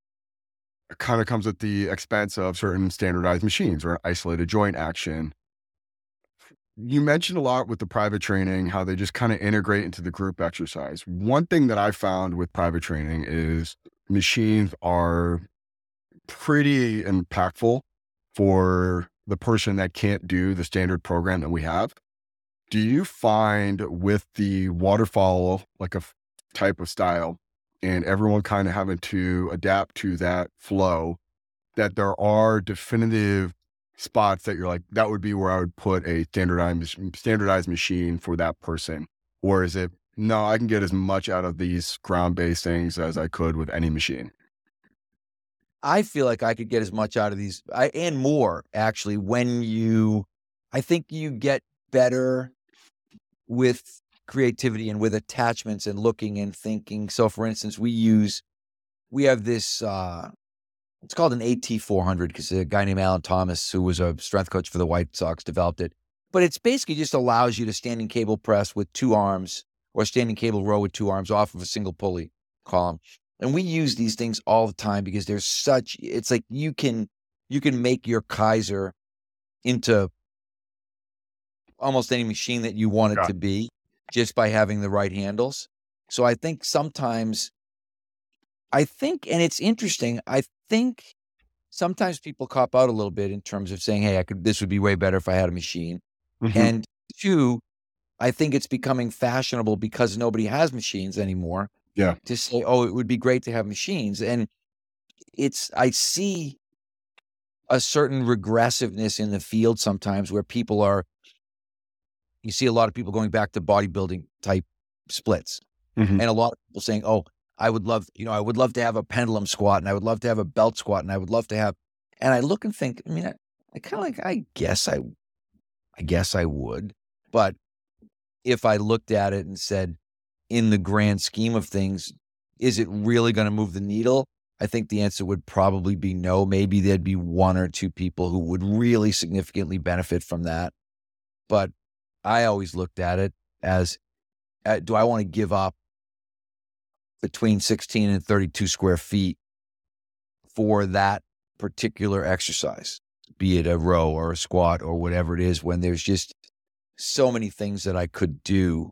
It kind of comes at the expense of certain standardized machines or isolated joint action. You mentioned a lot with the private training, how they just kind of integrate into the group exercise. One thing that I found with private training is machines are pretty impactful for the person that can't do the standard program that we have. Do you find with the waterfall, like a type of style, and everyone kind of having to adapt to that flow, that there are definitive spots that you're like, that would be where I would put a standardized machine for that person? Or is it, no, I can get as much out of these ground-based things as I could with any machine? I feel like I could get as much out of these and more actually I think you get better with creativity and with attachments and looking and thinking. So for instance, we have this, it's called an AT400 because a guy named Alan Thomas, who was a strength coach for the White Sox, developed it. But it's basically just allows you to standing cable press with 2 arms or standing cable row with 2 arms off of a single pulley column. And we use these things all the time because it's like you can make your Kaiser into almost any machine that you want it to be just by having the right handles. So I think sometimes, and it's interesting, I think sometimes people cop out a little bit in terms of saying, hey, this would be way better if I had a machine. Mm-hmm. And 2, I think it's becoming fashionable because nobody has machines anymore. Yeah. To say, oh, it would be great to have machines. And I see a certain regressiveness in the field sometimes where you see a lot of people going back to bodybuilding type splits. Mm-hmm. And a lot of people saying, oh, I would love to have a pendulum squat, and I would love to have a belt squat, and I would love to have, and I look and think, I mean, I kind of like, I guess I would, but if I looked at it and said, in the grand scheme of things, is it really going to move the needle? I think the answer would probably be no. Maybe there'd be 1 or 2 people who would really significantly benefit from that. But I always looked at it as, do I want to give up between 16 and 32 square feet for that particular exercise, be it a row or a squat or whatever it is, when there's just so many things that I could do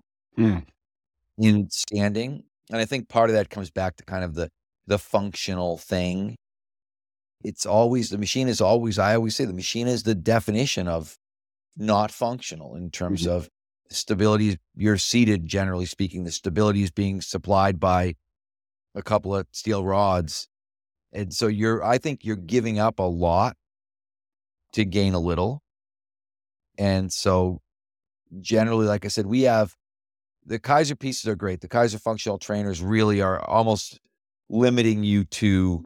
in standing. And I think part of that comes back to kind of the functional thing. I always say the machine is the definition of not functional in terms of stability. You're seated, generally speaking, the stability is being supplied by a couple of steel rods. And so I think you're giving up a lot to gain a little. And so generally, like I said, we have the Kaiser pieces are great. The Kaiser functional trainers really are almost limiting you to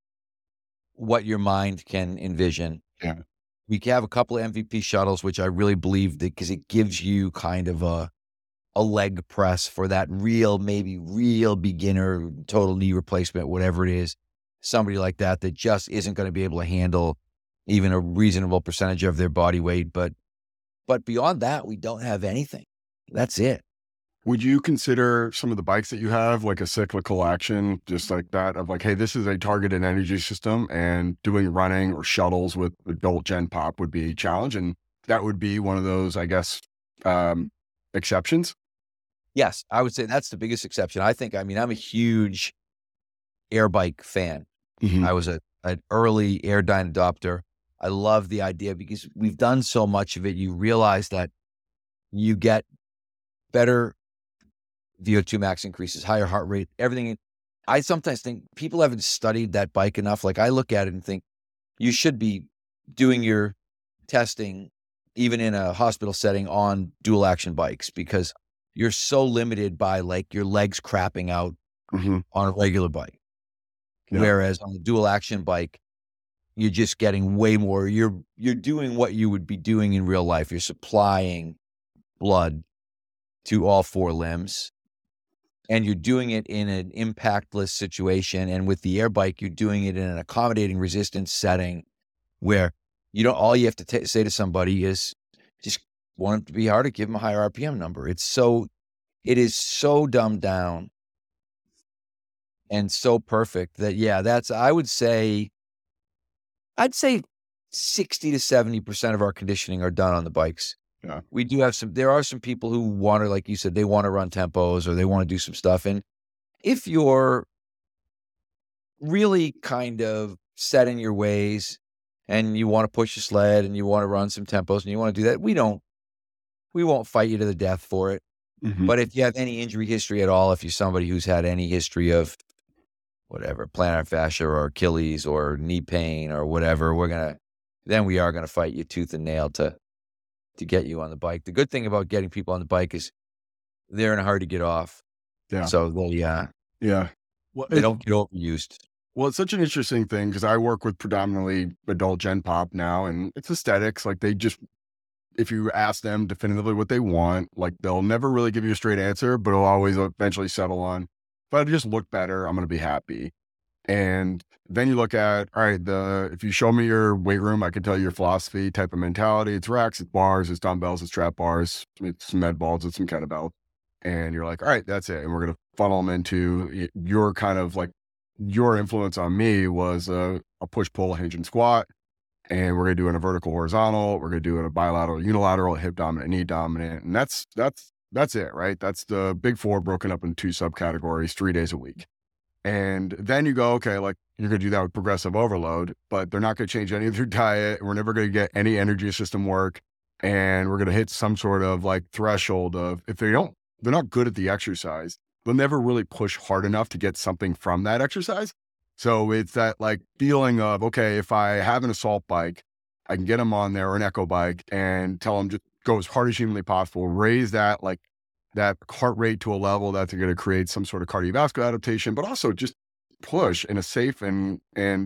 what your mind can envision. Yeah. We have a couple of MVP shuttles, which I really believe that because it gives you kind of a leg press for that maybe real beginner, total knee replacement, whatever it is, somebody like that just isn't going to be able to handle even a reasonable percentage of their body weight. But beyond that, we don't have anything. That's it. Would you consider some of the bikes that you have like a cyclical action, just like that, of like, hey, this is a targeted energy system, and doing running or shuttles with adult Gen Pop would be a challenge, and that would be one of those, I guess, exceptions? Yes, I would say that's the biggest exception. I'm a huge air bike fan. Mm-hmm. I was an early Airdyne adopter. I love the idea because we've done so much of it. You realize that you get better VO2 max increases, higher heart rate, everything. I sometimes think people haven't studied that bike enough. Like I look at it and think you should be doing your testing even in a hospital setting on dual action bikes because you're so limited by like your legs crapping out on a regular bike. Yeah. Whereas on a dual action bike, you're just getting way more. You're doing what you would be doing in real life. You're supplying blood to all four limbs. And you're doing it in an impactless situation. And with the air bike, you're doing it in an accommodating resistance setting where all you have to say to somebody is just want it to be harder, give them a higher RPM number. It is so dumbed down and so perfect that, I'd say 60 to 70% of our conditioning are done on the bikes. Yeah. We do have there are some people who want to, like you said, they want to run tempos or they want to do some stuff. And if you're really kind of set in your ways and you want to push a sled and you want to run some tempos and you want to do that, we won't fight you to the death for it. Mm-hmm. But if you have any injury history at all, if you're somebody who's had any history of whatever, plantar fascia or Achilles or knee pain or whatever, then we are going to fight you tooth and nail to get you on the bike. The good thing about getting people on the bike is they're in a hurry to get off. Yeah. So they don't get overused. Well, it's such an interesting thing because I work with predominantly adult Gen Pop now, and it's aesthetics. Like if you ask them definitively what they want, like they'll never really give you a straight answer, but it'll always eventually settle on, if I just look better, I'm going to be happy. And then you look at, all right, if you show me your weight room, I can tell you your philosophy, type of mentality. It's racks, it's bars, it's dumbbells, it's trap bars, it's some med balls, it's some kettlebell. And you're like, all right, that's it. And we're going to funnel them into your kind of like, your influence on me was a push-pull, hinge and squat. And we're going to do it in a vertical horizontal. We're going to do it in a bilateral, unilateral, hip dominant, knee dominant. And that's it, right? That's the big four broken up into 2 subcategories, 3 days a week. And then you go, okay, like you're going to do that with progressive overload, but they're not going to change any of their diet. We're never going to get any energy system work. And we're going to hit some sort of like threshold of, if they're not good at the exercise, they'll never really push hard enough to get something from that exercise. So it's that like feeling of, okay, if I have an assault bike, I can get them on there, or an echo bike, and tell them just go as hard as humanly possible, raise that heart rate to a level that's going to create some sort of cardiovascular adaptation, but also just push in a safe and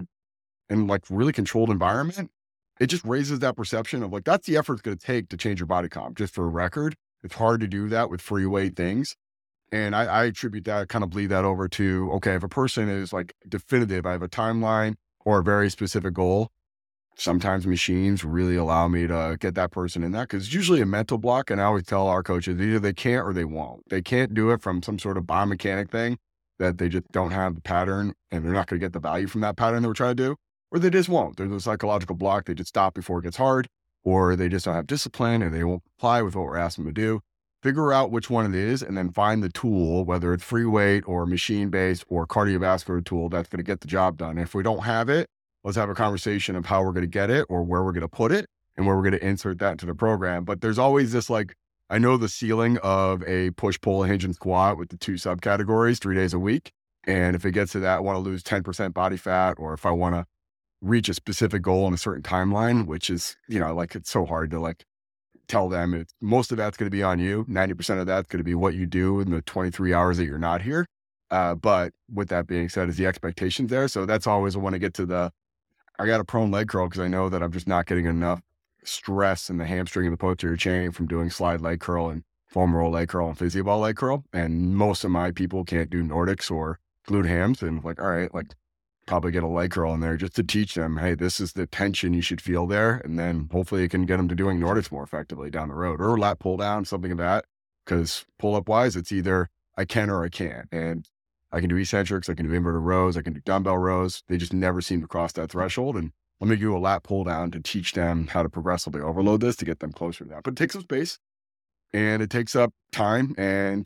like really controlled environment. It just raises that perception of like, that's the effort it's going to take to change your body comp. Just for a record, it's hard to do that with free weight things. And I attribute that, kind of bleed that over to, okay, if a person is like definitive, I have a timeline or a very specific goal, sometimes machines really allow me to get that person in that, because it's usually a mental block. And I always tell our coaches, either they can't or they won't. They can't do it from some sort of biomechanic thing that they just don't have the pattern and they're not going to get the value from that pattern they were trying to do, or they just won't. There's a psychological block. They just stop before it gets hard, or they just don't have discipline and they won't comply with what we're asking them to do. Figure out which one it is and then find the tool, whether it's free weight or machine-based or cardiovascular tool that's going to get the job done. If we don't have it, let's have a conversation of how we're going to get it or where we're going to put it and where we're going to insert that into the program. But there's always this, like, I know the ceiling of a push, pull, hinge, and squat with the 2 subcategories, 3 days a week. And if it gets to that, I want to lose 10% body fat, or if I want to reach a specific goal on a certain timeline, which is, like, it's so hard to like tell them. Most of that's going to be on you. 90% of that's going to be what you do in the 23 hours that you're not here. But with that being said, is the expectations there? So that's always when I get to I got a prone leg curl because I know that I'm just not getting enough stress in the hamstring and the posterior chain from doing slide leg curl and foam roll leg curl and physio ball leg curl. And most of my people can't do Nordics or glute hams. And like, all right, like probably get a leg curl in there just to teach them, hey, this is the tension you should feel there. And then hopefully it can get them to doing Nordics more effectively down the road, or lat pull down, something of that. Because pull up wise, it's either I can or I can't. And I can do eccentrics, I can do inverted rows, I can do dumbbell rows. They just never seem to cross that threshold. And let me do a lat pull down to teach them how to progressively overload this to get them closer to that. But it takes up space and it takes up time. And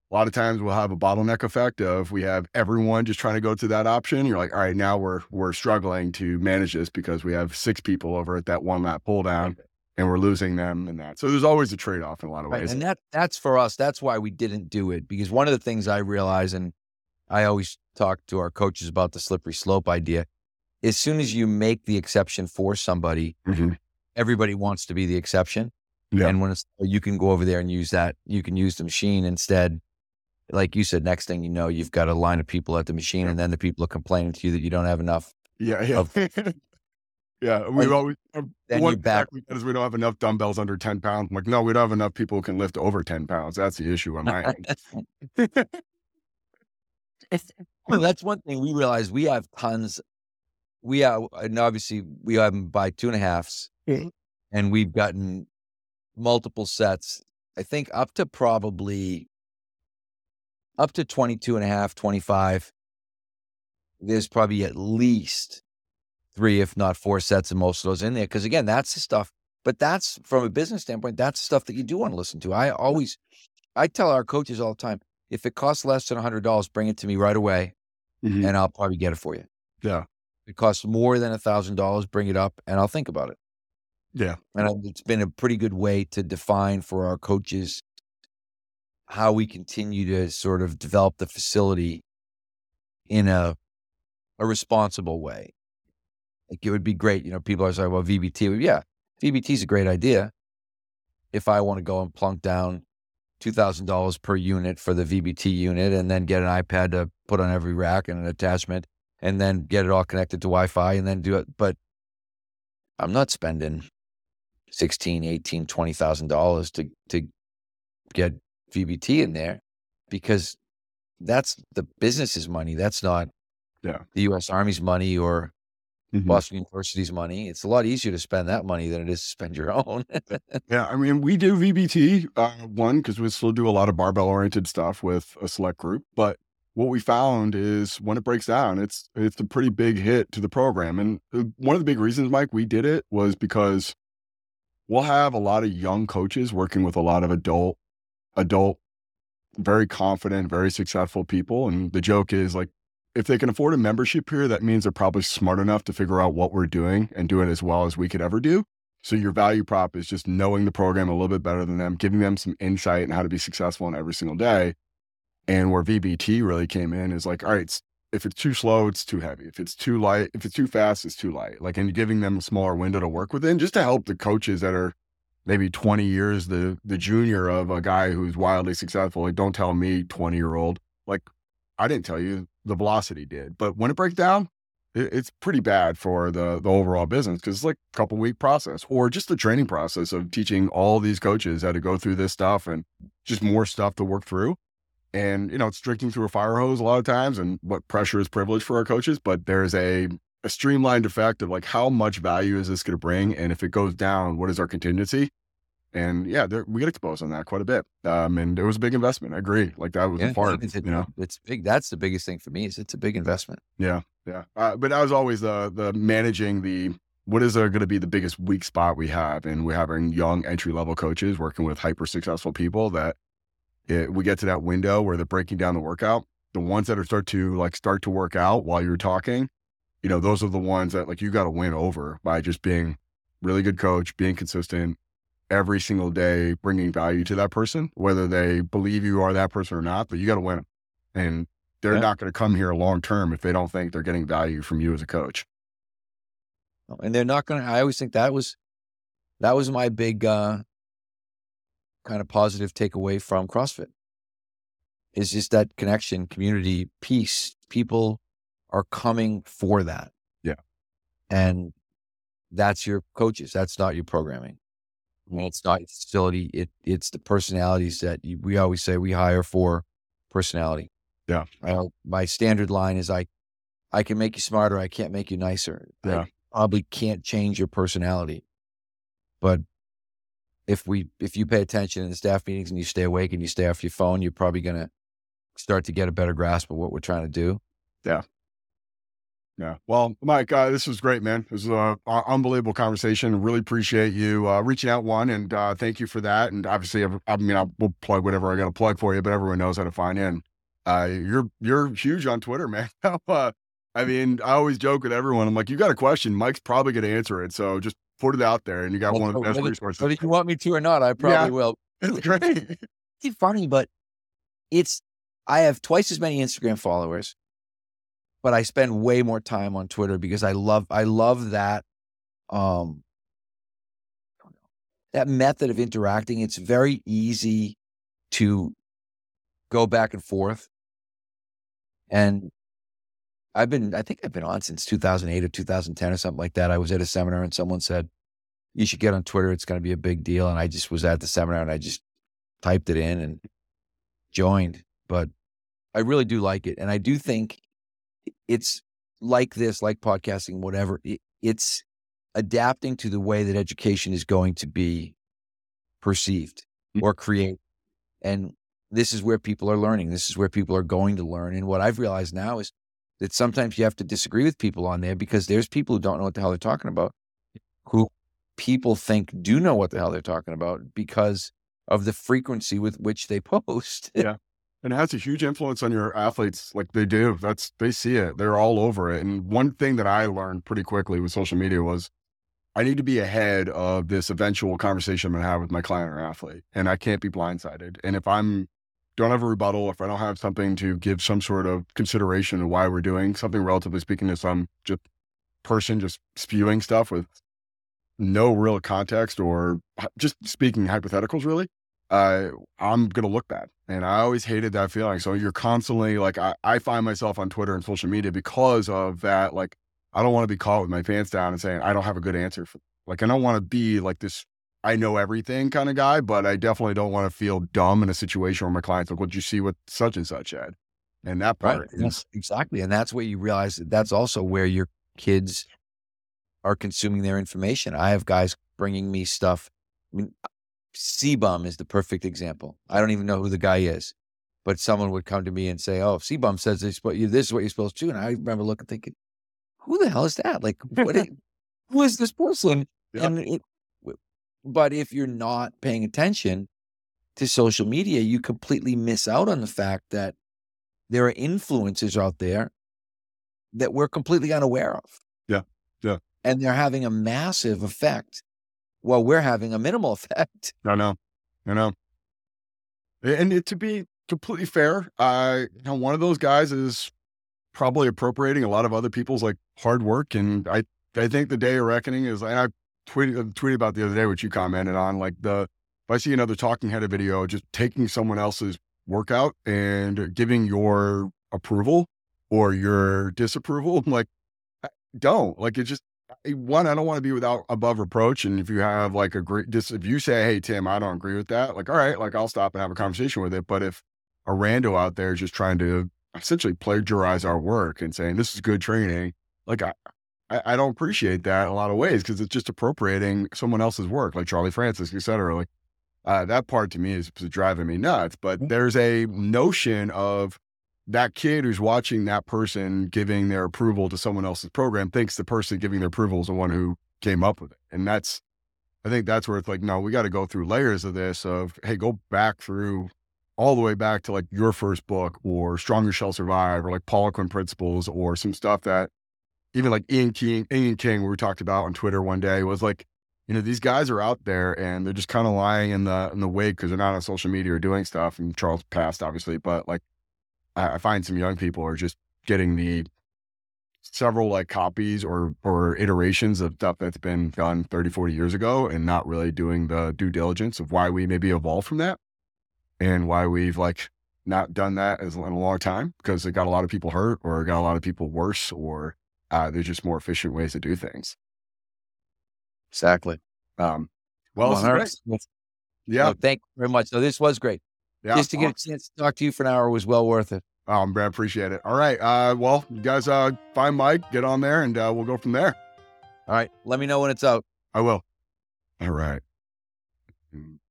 A lot of times we'll have a bottleneck effect of we have everyone just trying to go to that option. You're like, all right, now we're struggling to manage this because we have 6 people over at that one lap pull down and we're losing them and that. So there's always a trade-off in a lot of Right. ways. And that's for us. That's why we didn't do it, because one of the things I realize, and I always talk to our coaches about the slippery slope idea, as soon as you make the exception for somebody, everybody wants to be the exception. Yeah. And when you can go over there and use that, you can use the machine instead. Like you said, next thing you know, you've got a line of people at the machine, and then the people are complaining to you that you don't have enough. Yeah. Yeah. We've always, Then one you back. is we don't have enough dumbbells under 10 pounds. I'm like, no, we don't have enough people who can lift over 10 pounds. That's the issue on my end. Well, that's one thing we realize. We have tons. And obviously we have them by 2.5s, and we've gotten multiple sets. I think up to 22.5, 25. There's probably at least 3, if not 4 sets of most of those in there. Because again, that's the stuff. But that's from a business standpoint, that's the stuff that you do want to listen to. I tell our coaches all the time, if it costs less than $100, bring it to me right away, and I'll probably get it for you. Yeah. If it costs more than $1,000, bring it up and I'll think about it. Yeah. And it's been a pretty good way to define for our coaches how we continue to sort of develop the facility in a responsible way. Like, it would be great. People are saying, well, VBT. Yeah, VBT is a great idea. If I want to go and plunk down $2,000 per unit for the VBT unit, and then get an iPad to put on every rack and an attachment, and then get it all connected to Wi-Fi, and then do it. But I'm not spending $16,000, $18,000, $20,000 to get VBT in there, because that's the business's money. That's not the U.S. Army's money or Boston University's money. It's a lot easier to spend that money than it is to spend your own. Yeah. I mean, we do VBT, one, because we still do a lot of barbell oriented stuff with a select group. But what we found is when it breaks down, it's a pretty big hit to the program. And one of the big reasons, Mike, we did it was because we'll have a lot of young coaches working with a lot of adult, very confident, very successful people. And the joke is, like, if they can afford a membership here, that means they're probably smart enough to figure out what we're doing and do it as well as we could ever do. So your value prop is just knowing the program a little bit better than them, giving them some insight on how to be successful in every single day. And where VBT really came in is like, all right, if it's too slow, it's too heavy. If it's too light, if it's too fast, it's too light. Like, and giving them a smaller window to work within, just to help the coaches that are maybe 20 years the junior of a guy who's wildly successful. Like, don't tell me 20-year-old, like, I didn't tell you, the velocity did. But when it breaks down, it's pretty bad for the overall business, because it's like a couple week process, or just the training process of teaching all these coaches how to go through this stuff, and just more stuff to work through. And, it's drinking through a fire hose a lot of times, and what pressure is privilege for our coaches. But there's a streamlined effect of, like, how much value is this going to bring? And if it goes down, what is our contingency? And yeah, we get exposed on that quite a bit. And it was a big investment. I agree. Like, that was a part, It's big. That's the biggest thing for me, is it's a big investment. Yeah. Yeah. But that was always the managing what is going to be the biggest weak spot we have. And we're having young entry-level coaches working with hyper successful people that we get to that window where they're breaking down the workout. The ones that are start to work out while you're talking, those are the ones that, like, you got to win over by just being really good coach, being consistent every single day, bringing value to that person, whether they believe you are that person or not. But you got to win them, and they're not going to come here long term if they don't think they're getting value from you as a coach. And they're not going to. I always think that was my big kind of positive takeaway from CrossFit, is just that connection, community, peace. People are coming for that. Yeah. And that's your coaches. That's not your programming. Well, it's not your facility. It's the personalities that we always say we hire for personality. Yeah. My standard line is, I can make you smarter. I can't make you nicer. Yeah. I probably can't change your personality, but if you pay attention in the staff meetings and you stay awake and you stay off your phone, you're probably going to start to get a better grasp of what we're trying to do. Yeah. Yeah. Well, Mike, this was great, man. It was an unbelievable conversation. Really appreciate you reaching out, and thank you for that. And obviously, we'll plug whatever I got to plug for you, but everyone knows how to find you. And you're huge on Twitter, man. I mean, I always joke with everyone. I'm like, you got a question, Mike's probably going to answer it. So just put it out there, and you got Well, one of the best whether, resources. whether you want me to or not, I probably will. It's great. It's funny, but I have twice as many Instagram followers, but I spend way more time on Twitter because I love that, that method of interacting. It's very easy to go back and forth. And I think I've been on since 2008 or 2010 or something like that. I was at a seminar and someone said, you should get on Twitter. It's going to be a big deal. And I just was at the seminar and I just typed it in and joined. But I really do like it. And I do think it's like this, like podcasting, whatever. It's adapting to the way that education is going to be perceived or created. And this is where people are learning. This is where people are going to learn. And what I've realized now is that sometimes you have to disagree with people on there because there's people who don't know what the hell they're talking about, who people think do know what the hell they're talking about because of the frequency with which they post. Yeah. And it has a huge influence on your athletes. Like they do. They see it. They're all over it. And one thing that I learned pretty quickly with social media was I need to be ahead of this eventual conversation I'm going to have with my client or athlete. And I can't be blindsided. And if don't have a rebuttal, if I don't have something to give some sort of consideration of why we're doing something, relatively speaking, to some just person just spewing stuff with no real context or just speaking hypotheticals, really, I'm going to look bad. And I always hated that feeling. So you're constantly like, I find myself on Twitter and social media because of that. Like, I don't want to be caught with my pants down and saying, I don't have a good answer for, like, I don't want to be like this, I know everything kind of guy, but I definitely don't want to feel dumb in a situation where my client's like, what'd you see what such and such had? And that part is exactly. And that's where you realize that that's also where your kids are consuming their information. I have guys bringing me stuff. I mean, CBum is the perfect example. I don't even know who the guy is, but someone would come to me and say, oh, CBum says this is what you're supposed to do. And I remember looking, thinking, who the hell is that? Like, who is this person? Yeah. But if you're not paying attention to social media, you completely miss out on the fact that there are influencers out there that we're completely unaware of. Yeah. Yeah. And they're having a massive effect while we're having a minimal effect. I know. And to be completely fair, one of those guys is probably appropriating a lot of other people's like hard work. And I think the day of reckoning is, and I tweeted about the other day, which you commented on, like if I see another talking head video, just taking someone else's workout and giving your approval or your disapproval, I'm like, don't. Like, it just, one, I don't want to be without above reproach. And if you have like if you say, hey, Tim, I don't agree with that, like, all right, like I'll stop and have a conversation with it. But if a rando out there is just trying to essentially plagiarize our work and saying this is good training, like I don't appreciate that in a lot of ways because it's just appropriating someone else's work, like Charlie Francis, et cetera. Like that part to me is driving me nuts. But there's a notion of that kid who's watching that person giving their approval to someone else's program thinks the person giving their approval is the one who came up with it. And I think that's where it's like, no, we got to go through layers of this of, hey, go back through all the way back to like your first book or Stronger Shall Survive or like Poliquin Principles or some stuff that even like Ian King, who we talked about on Twitter one day, was like, these guys are out there and they're just kind of lying in the wake because they're not on social media or doing stuff. And Charles passed, obviously, but like I find some young people are just getting the several like copies or iterations of stuff that's been done 30, 40 years ago and not really doing the due diligence of why we maybe evolved from that and why we've like not done that in a long time because it got a lot of people hurt or got a lot of people worse or there's just more efficient ways to do things. Exactly. Well, this is great. Yeah. No, thank you very much. So this was great. Yeah. Just to get a chance to talk to you for an hour was well worth it. I appreciate it. All right. Well, you guys find Mike, get on there, and we'll go from there. All right. Let me know when it's out. I will. All right.